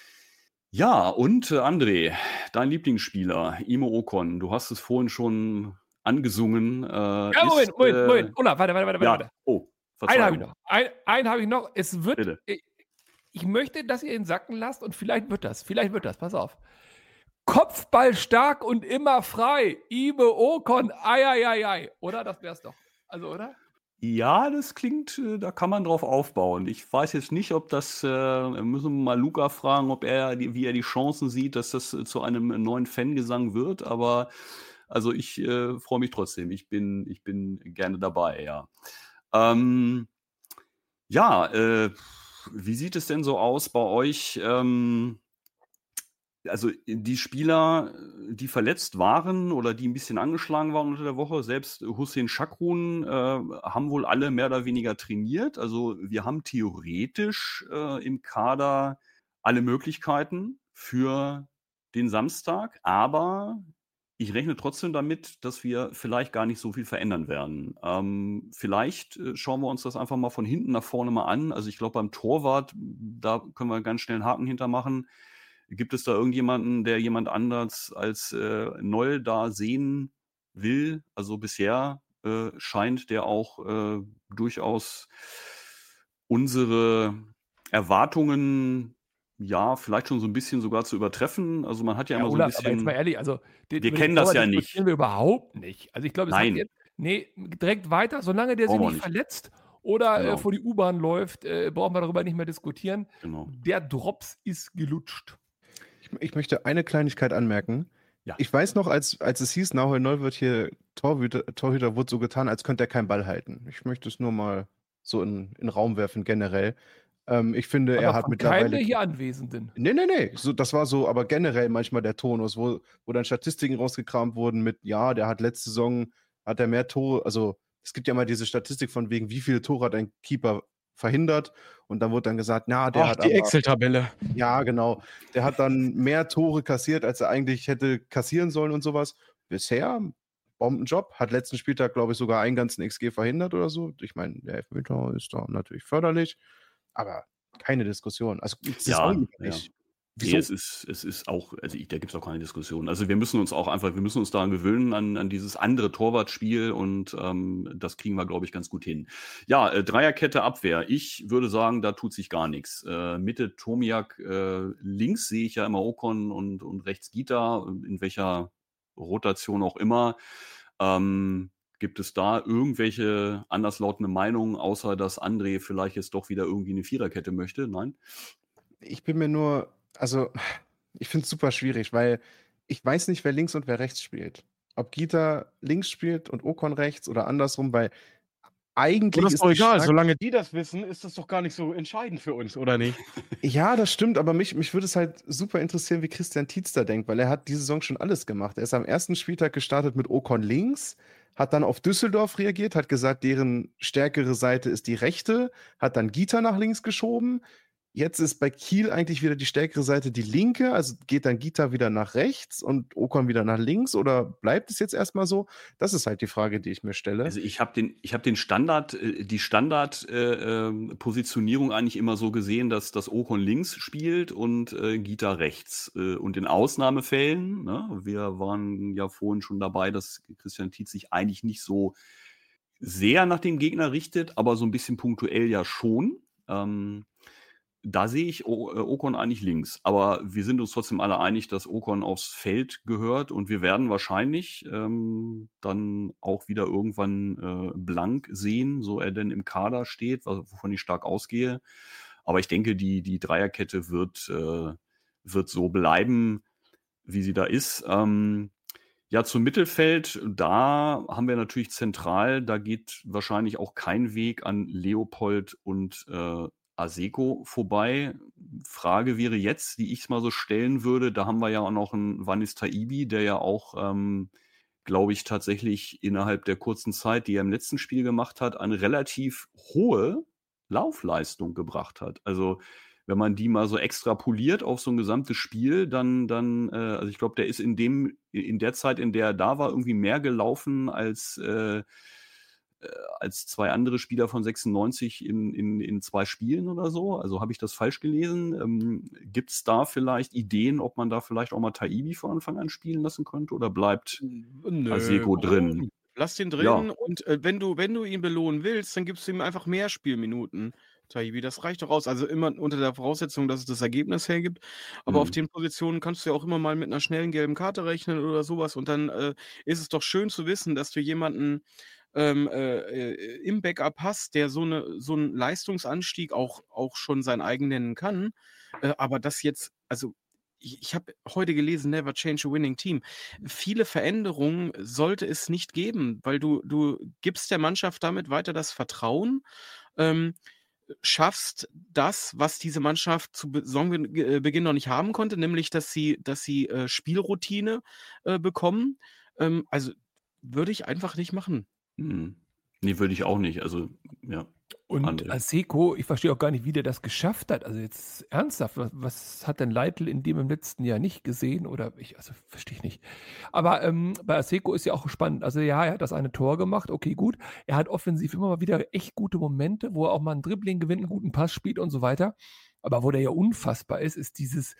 ja, und äh, André, dein Lieblingsspieler, Imo Okon, du hast es vorhin schon angesungen. Äh, Ja, Moment, ist, Moment, äh, Moment. Olaf, warte, warte, warte, ja, warte. oh, Einen habe ich Verzeihung. noch. Ein, einen habe ich noch. Es wird. Bitte. Ich, ich möchte, dass ihr ihn sacken lasst und vielleicht wird das. Vielleicht wird das. Pass auf. Kopfball stark und immer frei. Ime Okon. Ei, ei, ei, ei. Oder? Das wär's doch. Also, oder? Ja, das klingt, äh, da kann man drauf aufbauen. Ich weiß jetzt nicht, ob das, äh, müssen wir mal Luca fragen, ob er, die, wie er die Chancen sieht, dass das äh, zu einem neuen Fangesang wird, aber also ich äh, freue mich trotzdem. Ich bin, ich bin gerne dabei, ja. Ähm, ja, äh, wie sieht es denn so aus bei euch? Ähm, also die Spieler, die verletzt waren oder die ein bisschen angeschlagen waren unter der Woche, selbst Hussein Şakrun, äh, haben wohl alle mehr oder weniger trainiert. Also wir haben theoretisch äh, im Kader alle Möglichkeiten für den Samstag, aber ich rechne trotzdem damit, dass wir vielleicht gar nicht so viel verändern werden. Ähm, vielleicht äh, schauen wir uns das einfach mal von hinten nach vorne mal an. Also ich glaube beim Torwart, da können wir ganz schnell einen Haken hintermachen. Gibt es da irgendjemanden, der jemand anders als äh, Noll da sehen will? Also bisher äh, scheint der auch äh, durchaus unsere Erwartungen ja, vielleicht schon so ein bisschen sogar zu übertreffen. Also man hat ja, Ja, immer so ein Olaf, aber jetzt mal bisschen. ehrlich, also den, Wir über den kennen das Torwart ja nicht. diskutieren wir überhaupt nicht. Also ich glaube, es hat Nein. jetzt, nee, direkt weiter, solange der sich Brauchen wir nicht nicht. verletzt oder Genau. äh, vor die U-Bahn läuft, äh, brauchen wir darüber nicht mehr diskutieren. Genau. Der Drops ist gelutscht. Ich, ich möchte eine Kleinigkeit anmerken. Ja. Ich weiß noch, als, als es hieß, Nahuel Neuwirth hier Torhüter, Torhüter, wurde so getan, als könnte er keinen Ball halten. Ich möchte es nur mal so in, in den Raum werfen, generell. Ähm, ich finde, er Aber hat von mittlerweile. keinem der hier Anwesenden. Nee, nee, nee. So, das war so, aber generell manchmal der Tonus, wo, wo dann Statistiken rausgekramt wurden mit, ja, der hat letzte Saison, hat er mehr Tore, also es gibt ja mal diese Statistik von wegen, wie viele Tore hat ein Keeper verhindert und dann wurde dann gesagt, na, der Ach, hat die aber, Excel-Tabelle. ja, genau, der hat dann mehr Tore kassiert, als er eigentlich hätte kassieren sollen und sowas. Bisher, Bombenjob, hat letzten Spieltag, glaube ich, sogar einen ganzen X G verhindert oder so. Ich meine, der Elfmeter ist da natürlich förderlich, aber keine Diskussion. Also, Ja, Saison ja. nicht. Nee, Wieso? es ist, es ist auch, also ich, da gibt es auch keine Diskussion. Also wir müssen uns auch einfach, wir müssen uns daran gewöhnen, an, an dieses andere Torwartspiel und ähm, das kriegen wir, glaube ich, ganz gut hin. Ja, äh, Dreierkette Abwehr. Ich würde sagen, da tut sich gar nichts. Äh, Mitte Tomiak, äh, links sehe ich ja immer Ocon und, und rechts Gita, in welcher Rotation auch immer. Ähm, gibt es da irgendwelche anderslautende Meinungen, außer dass André vielleicht jetzt doch wieder irgendwie eine Viererkette möchte? Nein? Ich bin mir nur, also ich finde es super schwierig, weil ich weiß nicht, wer links und wer rechts spielt. Ob Gita links spielt und Ocon rechts oder andersrum, weil eigentlich Das ist ist doch die egal, Stark- solange die das wissen, ist das doch gar nicht so entscheidend für uns, oder nicht? Ja, das stimmt, aber mich, mich würde es halt super interessieren, wie Christian Tietz da denkt, weil er hat diese Saison schon alles gemacht. Er ist am ersten Spieltag gestartet mit Ocon links, hat dann auf Düsseldorf reagiert, hat gesagt, deren stärkere Seite ist die rechte, hat dann Gita nach links geschoben. Jetzt ist bei Kiel eigentlich wieder die stärkere Seite die linke, also geht dann Gita wieder nach rechts und Ocon wieder nach links oder bleibt es jetzt erstmal so? Das ist halt die Frage, die ich mir stelle. Also ich habe den, ich habe den Standard, äh, die Standard-Positionierung äh, ähm, eigentlich immer so gesehen, dass das Ocon links spielt und äh, Gita rechts. Äh, und in Ausnahmefällen, ne, wir waren ja vorhin schon dabei, dass Christian Tietz sich eigentlich nicht so sehr nach dem Gegner richtet, aber so ein bisschen punktuell ja schon. Ähm, Da sehe ich O- äh, Ocon eigentlich links. Aber wir sind uns trotzdem alle einig, dass Ocon aufs Feld gehört und wir werden wahrscheinlich ähm, dann auch wieder irgendwann äh, blank sehen, so er denn im Kader steht, was- wovon ich stark ausgehe. Aber ich denke, die, die Dreierkette wird, äh, wird so bleiben, wie sie da ist. Ähm, ja, zum Mittelfeld, da haben wir natürlich zentral, da geht wahrscheinlich auch kein Weg an Leopold und äh, Aseko vorbei. Frage wäre jetzt, die ich mal so stellen würde, da haben wir ja auch noch einen Vanis Taibi, der ja auch, ähm, glaube ich, tatsächlich innerhalb der kurzen Zeit, die er im letzten Spiel gemacht hat, eine relativ hohe Laufleistung gebracht hat. Also wenn man die mal so extrapoliert auf so ein gesamtes Spiel, dann, dann, äh, also ich glaube, der ist in dem, in der Zeit, in der er da war, irgendwie mehr gelaufen als äh, als zwei andere Spieler von sechsundneunzig in, in, in zwei Spielen oder so. Also habe ich das falsch gelesen? Ähm, Gibt es da vielleicht Ideen, ob man da vielleicht auch mal Taibi von Anfang an spielen lassen könnte oder bleibt Nö, Aseko warum? drin? Lass den drin Ja. und äh, wenn du, wenn du ihn belohnen willst, dann gibst du ihm einfach mehr Spielminuten. Taibi, das reicht doch aus. Also immer unter der Voraussetzung, dass es das Ergebnis hergibt. Aber Mhm. auf den Positionen kannst du ja auch immer mal mit einer schnellen gelben Karte rechnen oder sowas. Und dann äh, ist es doch schön zu wissen, dass du jemanden ähm, äh, äh, im Backup hast, der so, eine, so einen Leistungsanstieg auch, auch schon sein eigen nennen kann. Äh, aber das jetzt, also ich, ich habe heute gelesen, Never Change a Winning Team. Viele Veränderungen sollte es nicht geben, weil du, du gibst der Mannschaft damit weiter das Vertrauen, ähm, schaffst das, was diese Mannschaft zu Saisonbeginn noch nicht haben konnte, nämlich, dass sie, dass sie äh, Spielroutine äh, bekommen. Ähm, also würde ich einfach nicht machen. Hm. Nee, würde ich auch nicht. Also, ja. Und André. Aseko, ich verstehe auch gar nicht, wie der das geschafft hat. Also jetzt ernsthaft, was, was hat denn Leitl in dem im letzten Jahr nicht gesehen? Oder ich, also verstehe ich nicht. Aber ähm, bei Aseko ist ja auch spannend. Also ja, er hat das eine Tor gemacht, okay, gut. Er hat offensiv immer mal wieder echt gute Momente, wo er auch mal ein Dribbling gewinnt, einen guten Pass spielt und so weiter. Aber wo der ja unfassbar ist, ist dieses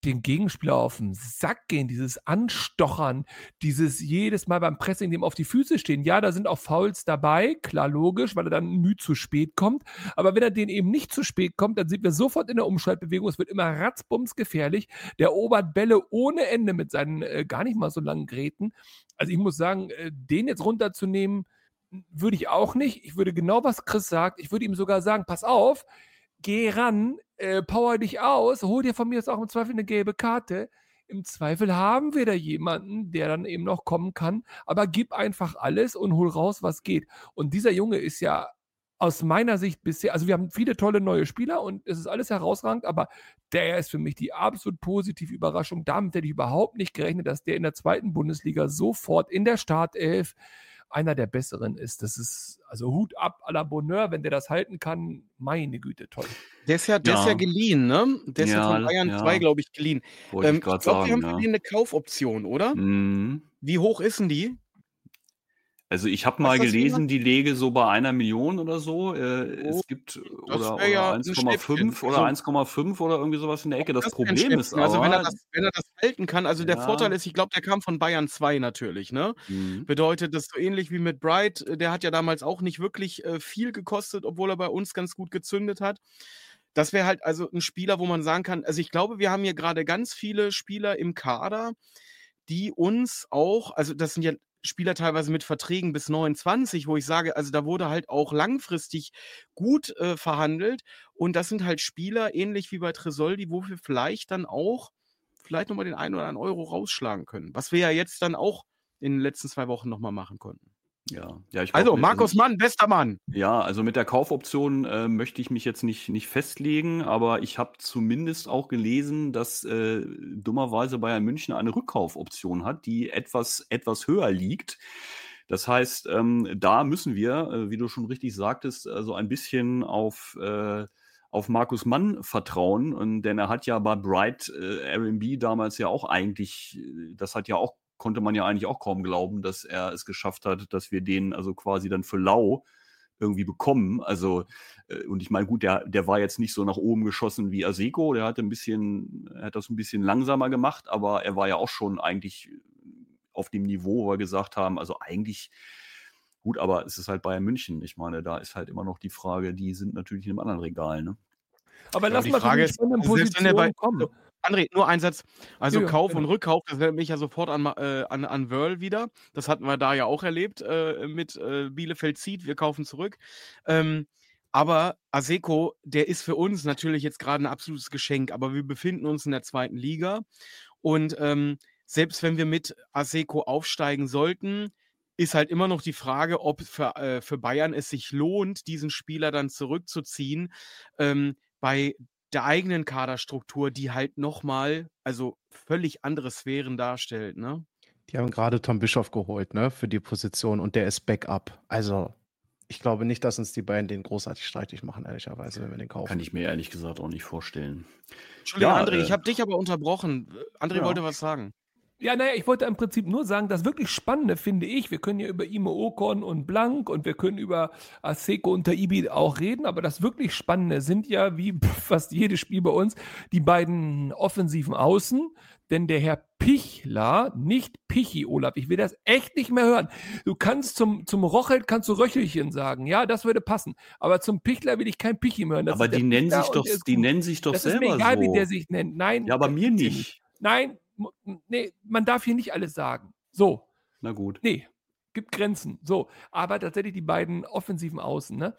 den Gegenspieler auf den Sack gehen, dieses Anstochern, dieses jedes Mal beim Pressing dem auf die Füße stehen. Ja, da sind auch Fouls dabei, klar, logisch, weil er dann müde zu spät kommt. Aber wenn er den eben nicht zu spät kommt, dann sind wir sofort in der Umschaltbewegung. Es wird immer ratzbums gefährlich. Der erobert Bälle ohne Ende mit seinen äh, gar nicht mal so langen Gräten. Also ich muss sagen, äh, den jetzt runterzunehmen, würde ich auch nicht. Ich würde genau, was Chris sagt, ich würde ihm sogar sagen, pass auf, geh ran, äh, power dich aus, hol dir von mir jetzt auch im Zweifel eine gelbe Karte. Im Zweifel haben wir da jemanden, der dann eben noch kommen kann, aber gib einfach alles und hol raus, was geht. Und dieser Junge ist ja aus meiner Sicht bisher, also wir haben viele tolle neue Spieler und es ist alles herausragend, aber der ist für mich die absolut positive Überraschung. Damit hätte ich überhaupt nicht gerechnet, dass der in der zweiten Bundesliga sofort in der Startelf einer der Besseren ist. Das ist also Hut ab à la Bonheur, wenn der das halten kann, meine Güte, toll. Der ist ja, der Ja. ist ja geliehen, ne? Der ist ja, Ja, von Bayern ja. zwei, glaube ich, geliehen. Wollte Ähm, ich gerade ich glaube, wir sagen, haben für ja. den eine Kaufoption, oder? Mhm. Wie hoch ist denn die? Also ich habe Weiß mal das gelesen, die läge so bei einer Million oder so. Äh, Oh, es gibt das oder, wär ja oder ein eins Komma fünf Schnäppchen. oder Also- eins Komma fünf oder irgendwie sowas in der Ecke. Das Das wär ein Problem ist Schnäppchen. Also wenn er aber, das, wenn er das halten kann, also der Ja. Vorteil ist, ich glaube, der kam von Bayern zwei natürlich, ne? Mhm. Bedeutet, das ist so ähnlich wie mit Bright, äh, der hat ja damals auch nicht wirklich äh, viel gekostet, obwohl er bei uns ganz gut gezündet hat. Das wäre halt also ein Spieler, wo man sagen kann, also ich glaube, wir haben hier gerade ganz viele Spieler im Kader, die uns auch, also das sind ja Spieler teilweise mit Verträgen bis neunundzwanzig, wo ich sage, also da wurde halt auch langfristig gut äh, verhandelt und das sind halt Spieler, ähnlich wie bei Tresoldi, wo wir vielleicht dann auch vielleicht nochmal den einen oder anderen Euro rausschlagen können, was wir ja jetzt dann auch in den letzten zwei Wochen nochmal machen konnten. Ja, ja, ich Also, glaub, Markus Mann, bester Mann. Ja, also mit der Kaufoption äh, möchte ich mich jetzt nicht, nicht festlegen, aber ich habe zumindest auch gelesen, dass äh, dummerweise Bayern München eine Rückkaufoption hat, die etwas, etwas höher liegt. Das heißt, ähm, da müssen wir, äh, wie du schon richtig sagtest, also ein bisschen auf, äh, auf Markus Mann vertrauen. Und, denn er hat ja bei Bright äh, R and B damals ja auch eigentlich, äh, das hat ja auch konnte man ja eigentlich auch kaum glauben, dass er es geschafft hat, dass wir den also quasi dann für lau irgendwie bekommen. Also, äh, und ich meine, gut, der, der war jetzt nicht so nach oben geschossen wie Aseko, der hatte ein bisschen, er hat das ein bisschen langsamer gemacht, aber er war ja auch schon eigentlich auf dem Niveau, wo wir gesagt haben, also eigentlich gut, aber es ist halt Bayern München. Ich meine, da ist halt immer noch die Frage, die sind natürlich in einem anderen Regal, ne? Aber Ja, lass die mal Frage zu ist, den spannenden also selbst wenn er bei- Positionen kommen. André, nur ein Satz. Also Ja, Kauf genau. und Rückkauf, das erinnert mich ja sofort an, Ma- äh, an, an Wörl wieder. Das hatten wir da ja auch erlebt äh, mit äh, Bielefeld zieht, wir kaufen zurück. Ähm, aber Aseko, der ist für uns natürlich jetzt gerade ein absolutes Geschenk, aber wir befinden uns in der zweiten Liga und ähm, selbst wenn wir mit Aseko aufsteigen sollten, ist halt immer noch die Frage, ob für, äh, für Bayern es sich lohnt, diesen Spieler dann zurückzuziehen. Ähm, bei der eigenen Kaderstruktur, die halt nochmal, also völlig andere Sphären darstellt, ne? Die haben gerade Tom Bischoff geholt, ne, für die Position und der ist Backup. Also, ich glaube nicht, dass uns die beiden den großartig streitig machen, ehrlicherweise, wenn wir den kaufen. Kann ich mir ehrlich gesagt auch nicht vorstellen. Entschuldigung, Ja, André, äh, ich habe dich aber unterbrochen. André ja. wollte was sagen. Ja, naja, ich wollte im Prinzip nur sagen, das wirklich Spannende finde ich, wir können ja über Imo Okon und Blank und wir können über Aseko und Taibi auch reden, aber das wirklich Spannende sind ja, wie fast jedes Spiel bei uns, die beiden offensiven Außen, denn der Herr Pichler, nicht Pichi, Olaf, ich will das echt nicht mehr hören. Du kannst zum, zum Rochelt, kannst du Röchelchen sagen, ja, das würde passen, aber zum Pichler will ich kein Pichi mehr hören. Das Aber ist der die nennen Pichler sich und doch, der ist die gut. nennen sich doch Das ist selber mir egal, so. wie der sich nennt. Nein. Ja, aber das mir gibt's hier nicht. Nein, mu- nee, man darf hier nicht alles sagen. So, Na gut. nee, gibt Grenzen. So, aber tatsächlich die beiden offensiven Außen, ne?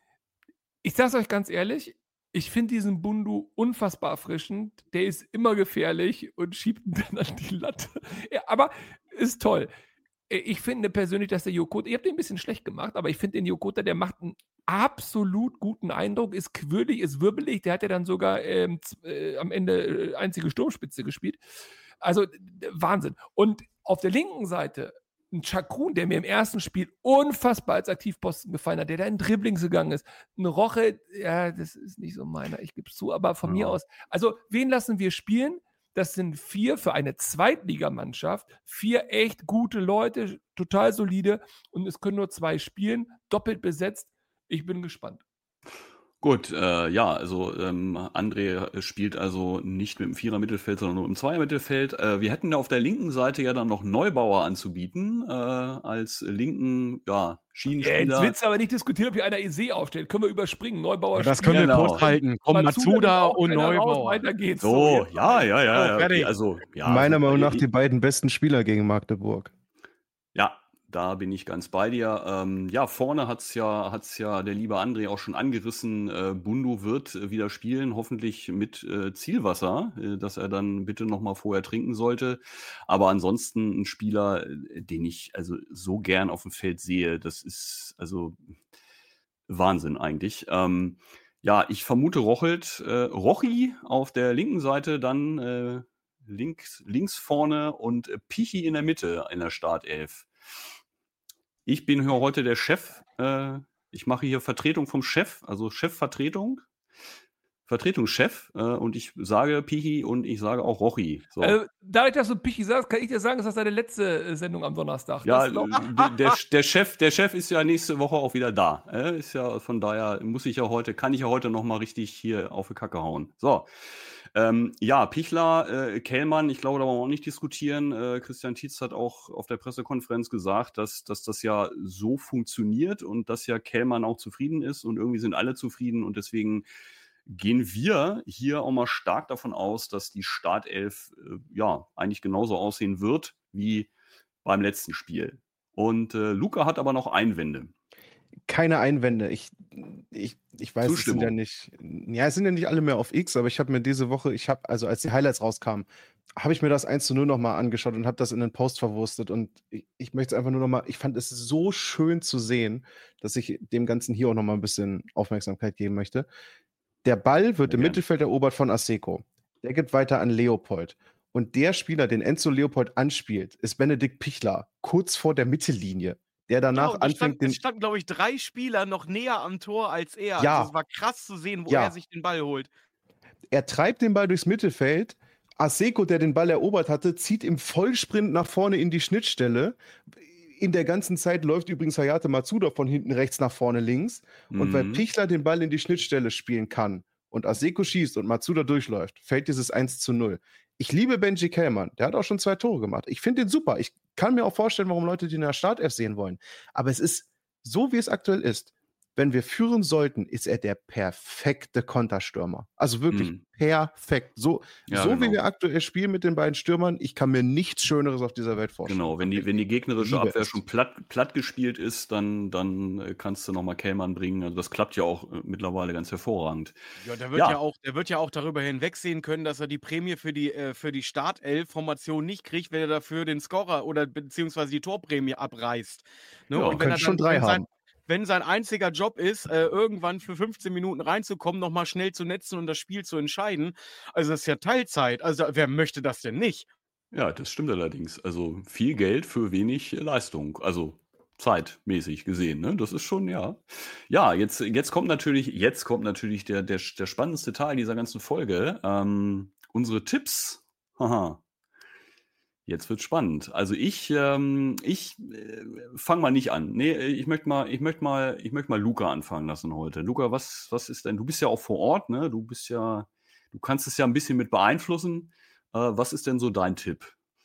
Ich sag's euch ganz ehrlich, ich finde diesen Bundu unfassbar erfrischend. Der ist immer gefährlich und schiebt ihn dann an die Latte. Ja, aber ist toll. Ich finde persönlich, dass der Yokota, ihr habt den ein bisschen schlecht gemacht, aber ich finde den Yokota, der macht einen absolut guten Eindruck, ist quirlig, ist wirbelig. Der hat ja dann sogar ähm, z- äh, am Ende äh, einzige Sturmspitze gespielt. Also d- Wahnsinn. Und auf der linken Seite ein Chakun, der mir im ersten Spiel unfassbar als Aktivposten gefallen hat, der da in Dribblings gegangen ist. Ein Roche, ja, das ist nicht so meiner, ich gebe es zu, aber von Ja. mir aus. Also, wen lassen wir spielen? Das sind vier für eine Zweitligamannschaft, vier echt gute Leute, total solide und es können nur zwei spielen, doppelt besetzt. Ich bin gespannt. Gut, äh, ja, also ähm, André spielt also nicht mit dem Vierer-Mittelfeld, sondern nur im Zweier-Mittelfeld. Äh, wir hätten ja auf der linken Seite ja dann noch Neubauer anzubieten, äh, als linken, ja, Jetzt Schienenspieler. willst du aber nicht diskutieren, ob hier einer E C aufstellt. Können wir überspringen. Neubauer Ja, das spielt. können wir Genau. kurz halten. Komm, Matsuda und Neubauer. Weiter geht's. So, jetzt- ja, ja, ja, So, ja. fertig. Okay, also, ja, Meiner so, Meinung nach äh, die beiden besten Spieler gegen Magdeburg. Ja, da bin ich ganz bei dir. Ähm, ja, vorne hat's ja, hat's ja der liebe André auch schon angerissen. Äh, Bundu wird äh, wieder spielen, hoffentlich mit äh, Zielwasser, äh, dass er dann bitte nochmal vorher trinken sollte. Aber ansonsten ein Spieler, äh, den ich also so gern auf dem Feld sehe, das ist also Wahnsinn eigentlich. Ähm, ja, ich vermute Rochelt, äh, Rochi auf der linken Seite, dann äh, links, links vorne und äh, Pichi in der Mitte in der Startelf. Ich bin hier heute der Chef. Äh, ich mache hier Vertretung vom Chef, also Chefvertretung. Vertretungschef. Äh, und ich sage Pichi und ich sage auch Rochi. So. Äh, dadurch, dass du Pichi sagst, kann ich dir sagen, ist das deine letzte äh, Sendung am Donnerstag. Ja, Das glaub- äh, der, der, Chef, der Chef ist ja nächste Woche auch wieder da. Äh, ist ja von daher muss ich ja heute, kann ich ja heute noch mal richtig hier auf die Kacke hauen. So. Ähm, ja, Pichler, äh, Kellmann, ich glaube, da wollen wir auch nicht diskutieren. Äh, Christian Tietz hat auch auf der Pressekonferenz gesagt, dass, dass das ja so funktioniert und dass ja Kellmann auch zufrieden ist und irgendwie sind alle zufrieden und deswegen gehen wir hier auch mal stark davon aus, dass die Startelf äh, ja eigentlich genauso aussehen wird wie beim letzten Spiel. Und äh, Luca hat aber noch Einwände. Keine Einwände. Ich, ich, ich weiß, es sind ja Zustimmung. nicht, ja, es sind ja nicht alle mehr auf X, aber ich habe mir diese Woche, ich habe, also als die Highlights rauskamen, habe ich mir das eins zu null nochmal angeschaut und habe das in den Post verwurstet und ich, ich möchte es einfach nur nochmal, ich fand es so schön zu sehen, dass ich dem Ganzen hier auch nochmal ein bisschen Aufmerksamkeit geben möchte. Der Ball wird Ja, im gern. Mittelfeld erobert von Asseco. Der geht weiter an Leopold. Und der Spieler, den Enzo Leopold anspielt, ist Benedikt Pichler, kurz vor der Mittellinie, der danach Genau, da anfängt, stand, den. es standen, glaube ich, drei Spieler noch näher am Tor als er. Ja. Also es war krass zu sehen, wo Ja. er sich den Ball holt. Er treibt den Ball durchs Mittelfeld. Asseco, der den Ball erobert hatte, zieht im Vollsprint nach vorne in die Schnittstelle. In der ganzen Zeit läuft übrigens Hayate Matsuda von hinten rechts nach vorne links. Und weil Mhm. Pichler den Ball in die Schnittstelle spielen kann und Asseco schießt und Matsuda durchläuft, fällt dieses eins zu null. Ich liebe Benji Kellmann. Der hat auch schon zwei Tore gemacht. Ich finde den super. Ich kann mir auch vorstellen, warum Leute den in der Startelf sehen wollen. Aber es ist so, wie es aktuell ist. Wenn wir führen sollten, ist er der perfekte Konterstürmer. Also wirklich Mhm. perfekt. So, Ja, so genau. wie wir aktuell spielen mit den beiden Stürmern, ich kann mir nichts Schöneres auf dieser Welt vorstellen. Genau, wenn die, wenn die gegnerische Liebe Abwehr es. schon platt, platt gespielt ist, dann, dann äh, kannst du nochmal Kellmann bringen. Also das klappt ja auch äh, mittlerweile ganz hervorragend. Ja, der wird Ja. ja, auch, der wird ja auch darüber hinwegsehen können, dass er die Prämie für die, äh, für die Startelf-Formation nicht kriegt, wenn er dafür den Scorer oder beziehungsweise die Torprämie abreißt. Ne? Ja, Und wenn könnte er schon dann, drei wenn sein, haben. wenn sein einziger Job ist, äh, irgendwann für fünfzehn Minuten reinzukommen, nochmal schnell zu netzen und das Spiel zu entscheiden, also das ist ja Teilzeit. Also wer möchte das denn nicht? Ja, das stimmt allerdings. Also viel Geld für wenig äh, Leistung. Also zeitmäßig gesehen, ne? Das ist schon, ja. Ja, jetzt, jetzt kommt natürlich, jetzt kommt natürlich der, der, der spannendste Teil dieser ganzen Folge. Ähm, unsere Tipps. Haha. Jetzt wird spannend. Also ich, ähm, ich äh, fange mal nicht an. Nee, ich möchte mal, ich möchte mal, ich möchte mal Luca anfangen lassen heute. Luca, was, was ist denn? Du bist ja auch vor Ort, ne? Du bist ja, du kannst es ja ein bisschen mit beeinflussen. Äh, was ist denn so dein Tipp?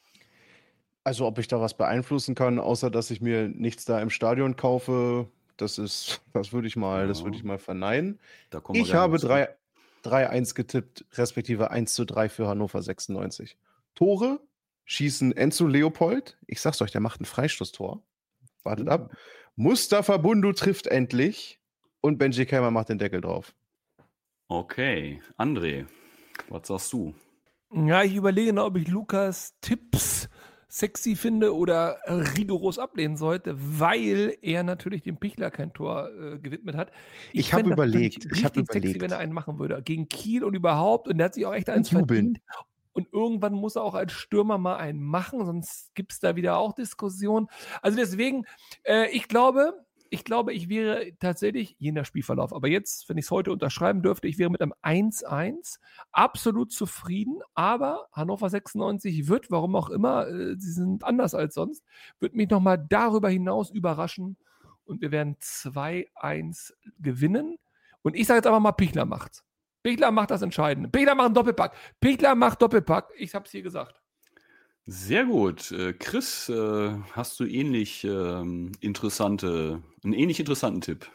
Also, ob ich da was beeinflussen kann, außer dass ich mir nichts da im Stadion kaufe, das ist, das würde ich mal, das würde Ja. ich mal verneinen. Da kommen wir Ich gerne habe noch zu. drei drei eins getippt, respektive eins zu drei für Hannover sechsundneunzig. Tore schießen Enzo Leopold. Ich sag's euch, der macht ein Freistoßtor. Wartet Oh. ab. Mustafa Bundu trifft endlich und Benji Kellmann macht den Deckel drauf. Okay, André, was sagst du? Ja, ich überlege noch, ob ich Lukas Tipps sexy finde oder äh, rigoros ablehnen sollte, weil er natürlich dem Pichler kein Tor äh, gewidmet hat. Ich habe fänd das überlegt, natürlich ich habe richtig sexy, überlegt. wenn er einen machen würde. Gegen Kiel und überhaupt. Und der hat sich auch echt eins jubeln. verdient. Und irgendwann muss er auch als Stürmer mal einen machen, sonst gibt es da wieder auch Diskussionen. Also deswegen, äh, ich glaube, ich glaube, ich wäre tatsächlich, je nach Spielverlauf, aber jetzt, wenn ich es heute unterschreiben dürfte, ich wäre mit einem eins eins absolut zufrieden, aber Hannover sechsundneunzig wird, warum auch immer, äh, sie sind anders als sonst, wird mich nochmal darüber hinaus überraschen und wir werden zwei eins gewinnen. Und ich sage jetzt einfach mal, Pichler macht's. Pichler macht das Entscheidende. Pichler macht einen Doppelpack. Pichler macht Doppelpack. Ich hab's hier gesagt. Sehr gut. Äh, Chris, äh, hast du ähnlich ähm, interessante, einen ähnlich interessanten Tipp?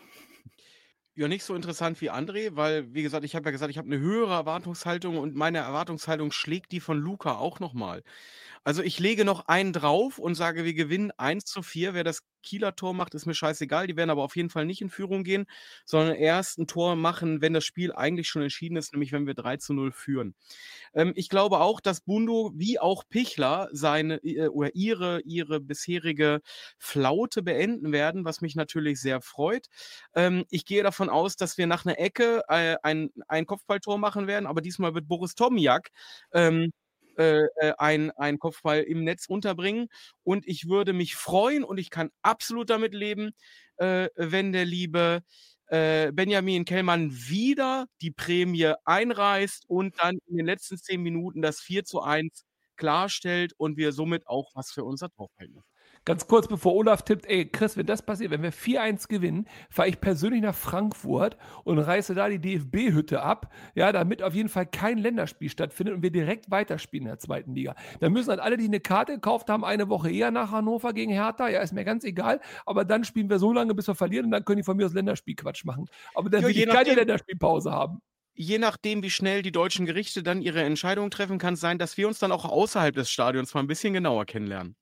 Ja, nicht so interessant wie André, weil, wie gesagt, ich habe ja gesagt, ich habe eine höhere Erwartungshaltung und meine Erwartungshaltung schlägt die von Luka auch nochmal. Also ich lege noch einen drauf und sage, wir gewinnen eins zu vier. Wer das Kieler Tor macht, ist mir scheißegal. Die werden aber auf jeden Fall nicht in Führung gehen, sondern erst ein Tor machen, wenn das Spiel eigentlich schon entschieden ist, nämlich wenn wir drei zu null führen. Ähm, ich glaube auch, dass Bundo wie auch Pichler seine äh, oder ihre, ihre bisherige Flaute beenden werden, was mich natürlich sehr freut. Ähm, ich gehe davon aus, dass wir nach einer Ecke äh, ein, ein Kopfballtor machen werden, aber diesmal wird Boris Tomiak ähm, äh, äh, ein, ein Kopfball im Netz unterbringen. Und ich würde mich freuen und ich kann absolut damit leben, äh, wenn der liebe äh, Benjamin Kellmann wieder die Prämie einreißt und dann in den letzten zehn Minuten das vier zu eins klarstellt und wir somit auch was für unser Torverhältnis. Ganz kurz, bevor Olaf tippt, ey, Chris, wenn das passiert, wenn wir vier eins gewinnen, fahre ich persönlich nach Frankfurt und reiße da die D F B-Hütte ab, ja, damit auf jeden Fall kein Länderspiel stattfindet und wir direkt weiterspielen in der zweiten Liga. Dann müssen halt alle, die eine Karte gekauft haben, eine Woche eher nach Hannover gegen Hertha, ja, ist mir ganz egal, aber dann spielen wir so lange, bis wir verlieren und dann können die von mir aus Länderspielquatsch machen. Aber dann Ja, will je ich keine nachdem- Länderspielpause haben. Je nachdem, wie schnell die deutschen Gerichte dann ihre Entscheidungen treffen, kann es sein, dass wir uns dann auch außerhalb des Stadions mal ein bisschen genauer kennenlernen.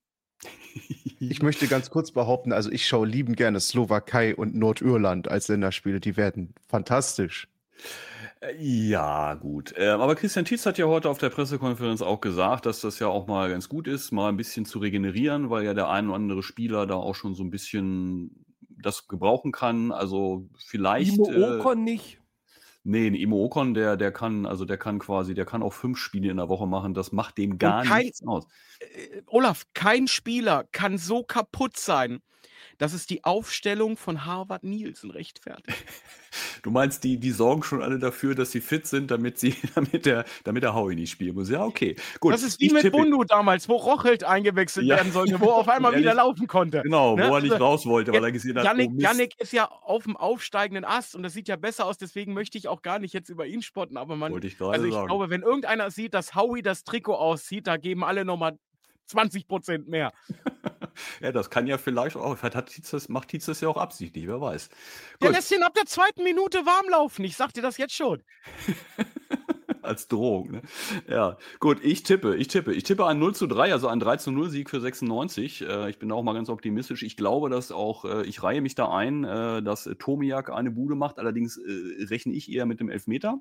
Ich möchte ganz kurz behaupten, also ich schaue liebend gerne Slowakei und Nordirland als Länderspiele. Die werden fantastisch. Äh, Ja, gut. Ähm, aber Christian Tietz hat ja heute auf der Pressekonferenz auch gesagt, dass das ja auch mal ganz gut ist, mal ein bisschen zu regenerieren, weil ja der ein oder andere Spieler da auch schon so ein bisschen das gebrauchen kann. Also vielleicht. Imo äh, Okon nicht. Nee, ein Imo Okon, der, der kann, also der kann quasi, der kann auch fünf Spiele in der Woche machen. Das macht dem gar kein- nichts aus. Äh, Olaf, kein Spieler kann so kaputt sein, dass es die Aufstellung von Harvard Nielsen rechtfertigt. Du meinst, die, die sorgen schon alle dafür, dass sie fit sind, damit sie, damit der, damit der Howie nicht spielen muss. Ja, okay. Gut. Das ist wie ich mit tippe- Bundu damals, wo Rochelt eingewechselt Ja. werden sollte, wo er auf einmal Ehrlich? wieder laufen konnte. Genau, Ne? wo er nicht Also, raus wollte, weil er gesehen hat, Yannick, oh Mist. Yannick ist ja auf dem aufsteigenden Ast und das sieht ja besser aus, deswegen möchte ich auch gar nicht jetzt über ihn spotten, aber man, Wollte ich gerade also ich sagen. glaube, wenn irgendeiner sieht, dass Howie das Trikot auszieht, da geben alle nochmal zwanzig Prozent mehr. Ja, das kann ja vielleicht auch, vielleicht hat Tietz das, macht Tietz das ja auch absichtlich, wer weiß. Der Gut, lässt ihn ab der zweiten Minute warm laufen, ich sag dir das jetzt schon. als Drohung. Ne? Ja, gut, ich tippe, ich tippe. Ich tippe ein null zu drei, also ein drei zu null Sieg für sechsundneunzig. Äh, ich bin da auch mal ganz optimistisch. Ich glaube, dass auch, äh, ich reihe mich da ein, äh, dass äh, Tomiak eine Bude macht. Allerdings äh, rechne ich eher mit dem Elfmeter.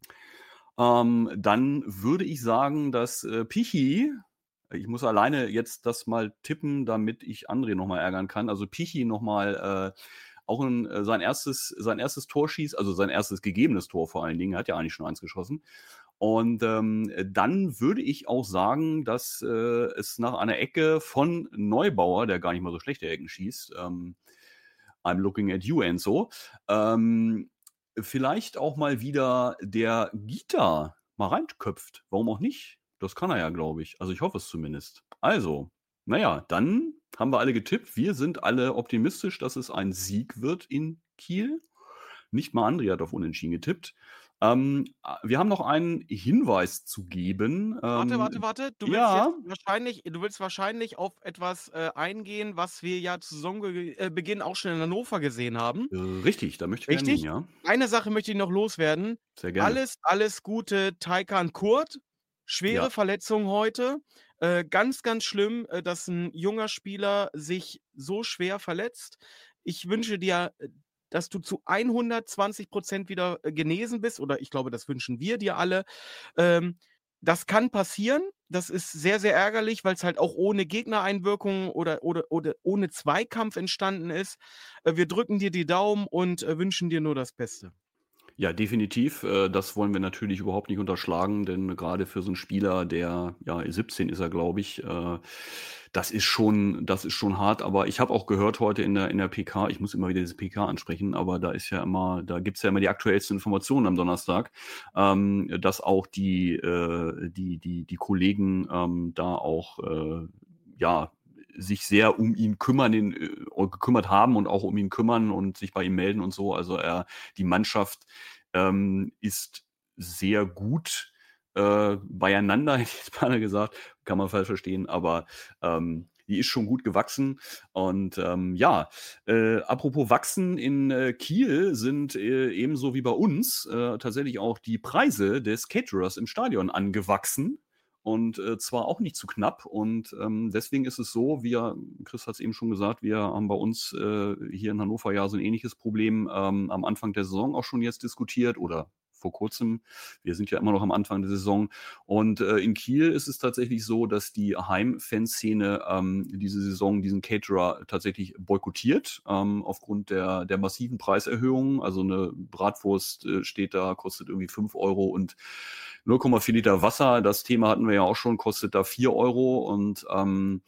Ähm, dann würde ich sagen, dass äh, Pichi, ich muss alleine jetzt das mal tippen, damit ich André nochmal ärgern kann. Also Pichi nochmal äh, auch ein, äh, sein, erstes, sein erstes Tor schießt, also sein erstes gegebenes Tor vor allen Dingen. Er hat ja eigentlich schon eins geschossen. Und ähm, dann würde ich auch sagen, dass äh, es nach einer Ecke von Neubauer, der gar nicht mal so schlechte Ecken schießt, ähm, I'm looking at you, Enzo, ähm, vielleicht auch mal wieder der Gita mal reinköpft. Warum auch nicht? Das kann er ja, glaube ich. Also ich hoffe es zumindest. Also, naja, dann haben wir alle getippt. Wir sind alle optimistisch, dass es ein Sieg wird in Kiel. Nicht mal André hat auf Unentschieden getippt. Ähm, wir haben noch einen Hinweis zu geben. Warte, Ähm, warte, warte. Du willst ja. jetzt wahrscheinlich, du willst wahrscheinlich auf etwas äh, eingehen, was wir ja zu Saisonbeginn auch schon in Hannover gesehen haben. äh, Richtig, da möchte ich gerne Richtig? hin, ja. Eine Sache möchte ich noch loswerden. Sehr gerne. Alles, alles Gute, Taycan Kurt. Schwere Ja. Verletzung heute. Äh, ganz, ganz schlimm, äh, dass ein junger Spieler sich so schwer verletzt. Ich wünsche dir, äh, dass du zu hundertzwanzig Prozent wieder äh, genesen bist. Oder ich glaube, das wünschen wir dir alle. Ähm, das kann passieren. Das ist sehr, sehr ärgerlich, weil es halt auch ohne Gegnereinwirkung oder, oder, oder ohne Zweikampf entstanden ist. Äh, wir drücken dir die Daumen und äh, wünschen dir nur das Beste. Ja, definitiv. Äh, Das wollen wir natürlich überhaupt nicht unterschlagen, denn gerade für so einen Spieler, der, ja, siebzehn ist er, glaube ich, äh, das ist schon, das ist schon hart. Aber ich habe auch gehört heute in der, in der P K, ich muss immer wieder diese P K ansprechen, aber da ist ja immer, da gibt's ja immer die aktuellsten Informationen am Donnerstag, ähm, dass auch die, äh, die, die, die Kollegen ähm, da auch, äh, ja, sich sehr um ihn kümmern, den, äh, gekümmert haben und auch um ihn kümmern und sich bei ihm melden und so. Also er, die Mannschaft ähm, ist sehr gut äh, beieinander, hätte ich jetzt mal gesagt, kann man falsch verstehen, aber ähm, die ist schon gut gewachsen. Und ähm, ja, äh, apropos wachsen, in äh, Kiel sind äh, ebenso wie bei uns äh, tatsächlich auch die Preise des Caterers im Stadion angewachsen. Und äh, zwar auch nicht zu knapp. Und ähm, deswegen ist es so, wir, Chris hat es eben schon gesagt, wir haben bei uns äh, hier in Hannover ja so ein ähnliches Problem ähm, am Anfang der Saison auch schon jetzt diskutiert oder vor kurzem. Wir sind ja immer noch am Anfang der Saison. Und äh, in Kiel ist es tatsächlich so, dass die Heimfanszene ähm, diese Saison diesen Caterer tatsächlich boykottiert, ähm, aufgrund der, der massiven Preiserhöhungen. Also eine Bratwurst äh, steht da, kostet irgendwie fünf Euro und null Komma vier Liter Wasser. Das Thema hatten wir ja auch schon, kostet da vier Euro. Und ähm,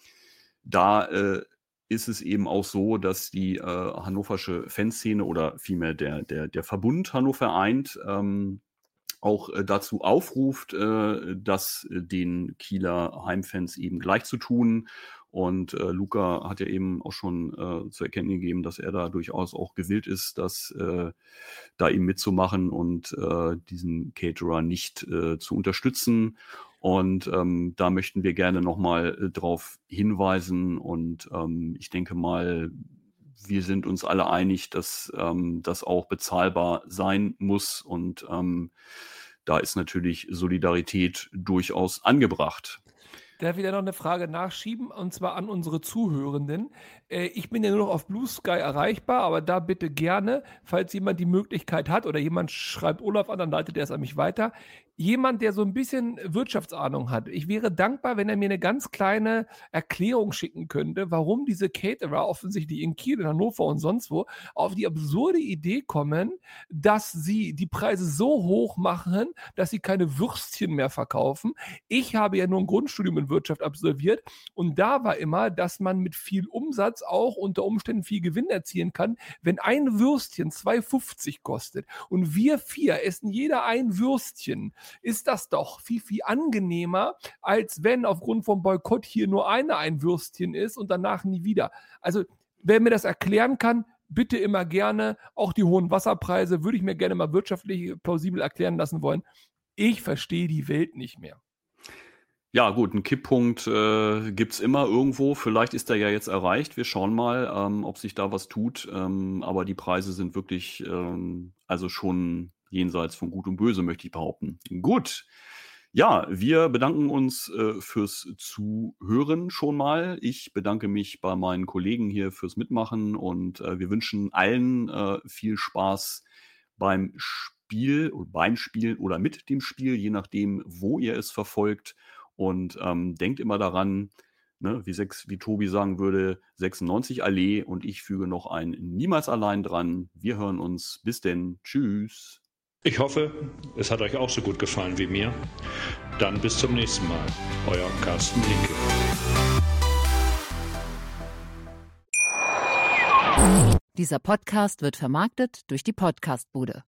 da äh, ist es eben auch so, dass die äh, hannoversche Fanszene oder vielmehr der, der, der Verbund Hannover eint ähm, auch äh, dazu aufruft, äh, das äh, den Kieler Heimfans eben gleich zu tun. Und äh, Luca hat ja eben auch schon äh, zu erkennen gegeben, dass er da durchaus auch gewillt ist, das äh, da eben mitzumachen und äh, diesen Caterer nicht äh, zu unterstützen. Und ähm, da möchten wir gerne nochmal äh, drauf hinweisen. Und ähm, ich denke mal, wir sind uns alle einig, dass ähm, das auch bezahlbar sein muss. Und ähm, da ist natürlich Solidarität durchaus angebracht. Darf ich da noch eine Frage nachschieben, und zwar an unsere Zuhörenden. Äh, ich bin ja nur noch auf Blue Sky erreichbar, aber da bitte gerne, falls jemand die Möglichkeit hat oder jemand schreibt Olaf an, dann leitet er es an mich weiter. Jemand, der so ein bisschen Wirtschaftsahnung hat. Ich wäre dankbar, wenn er mir eine ganz kleine Erklärung schicken könnte, warum diese Caterer offensichtlich in Kiel, in Hannover und sonst wo auf die absurde Idee kommen, dass sie die Preise so hoch machen, dass sie keine Würstchen mehr verkaufen. Ich habe ja nur ein Grundstudium in Wirtschaft absolviert und da war immer, dass man mit viel Umsatz auch unter Umständen viel Gewinn erzielen kann, wenn ein Würstchen zwei fünfzig kostet und wir vier essen jeder ein Würstchen, ist das doch viel, viel angenehmer, als wenn aufgrund vom Boykott hier nur eine ein Würstchen ist und danach nie wieder. Also, wer mir das erklären kann, bitte immer gerne. Auch die hohen Wasserpreise würde ich mir gerne mal wirtschaftlich plausibel erklären lassen wollen. Ich verstehe die Welt nicht mehr. Ja gut, einen Kipppunkt äh, gibt es immer irgendwo. Vielleicht ist der ja jetzt erreicht. Wir schauen mal, ähm, ob sich da was tut. Ähm, aber die Preise sind wirklich ähm, also schon jenseits von Gut und Böse, möchte ich behaupten. Gut. Ja, wir bedanken uns äh, fürs Zuhören schon mal. Ich bedanke mich bei meinen Kollegen hier fürs Mitmachen und äh, wir wünschen allen äh, viel Spaß beim Spiel, beim Spiel oder mit dem Spiel, je nachdem, wo ihr es verfolgt. Und ähm, denkt immer daran, ne, wie, sechs, wie Tobi sagen würde, sechsundneunzig Allee und ich füge noch ein Niemals allein dran. Wir hören uns. Bis denn. Tschüss. Ich hoffe, es hat euch auch so gut gefallen wie mir. Dann bis zum nächsten Mal. Euer Carsten Linke. Dieser Podcast wird vermarktet durch die Podcastbude.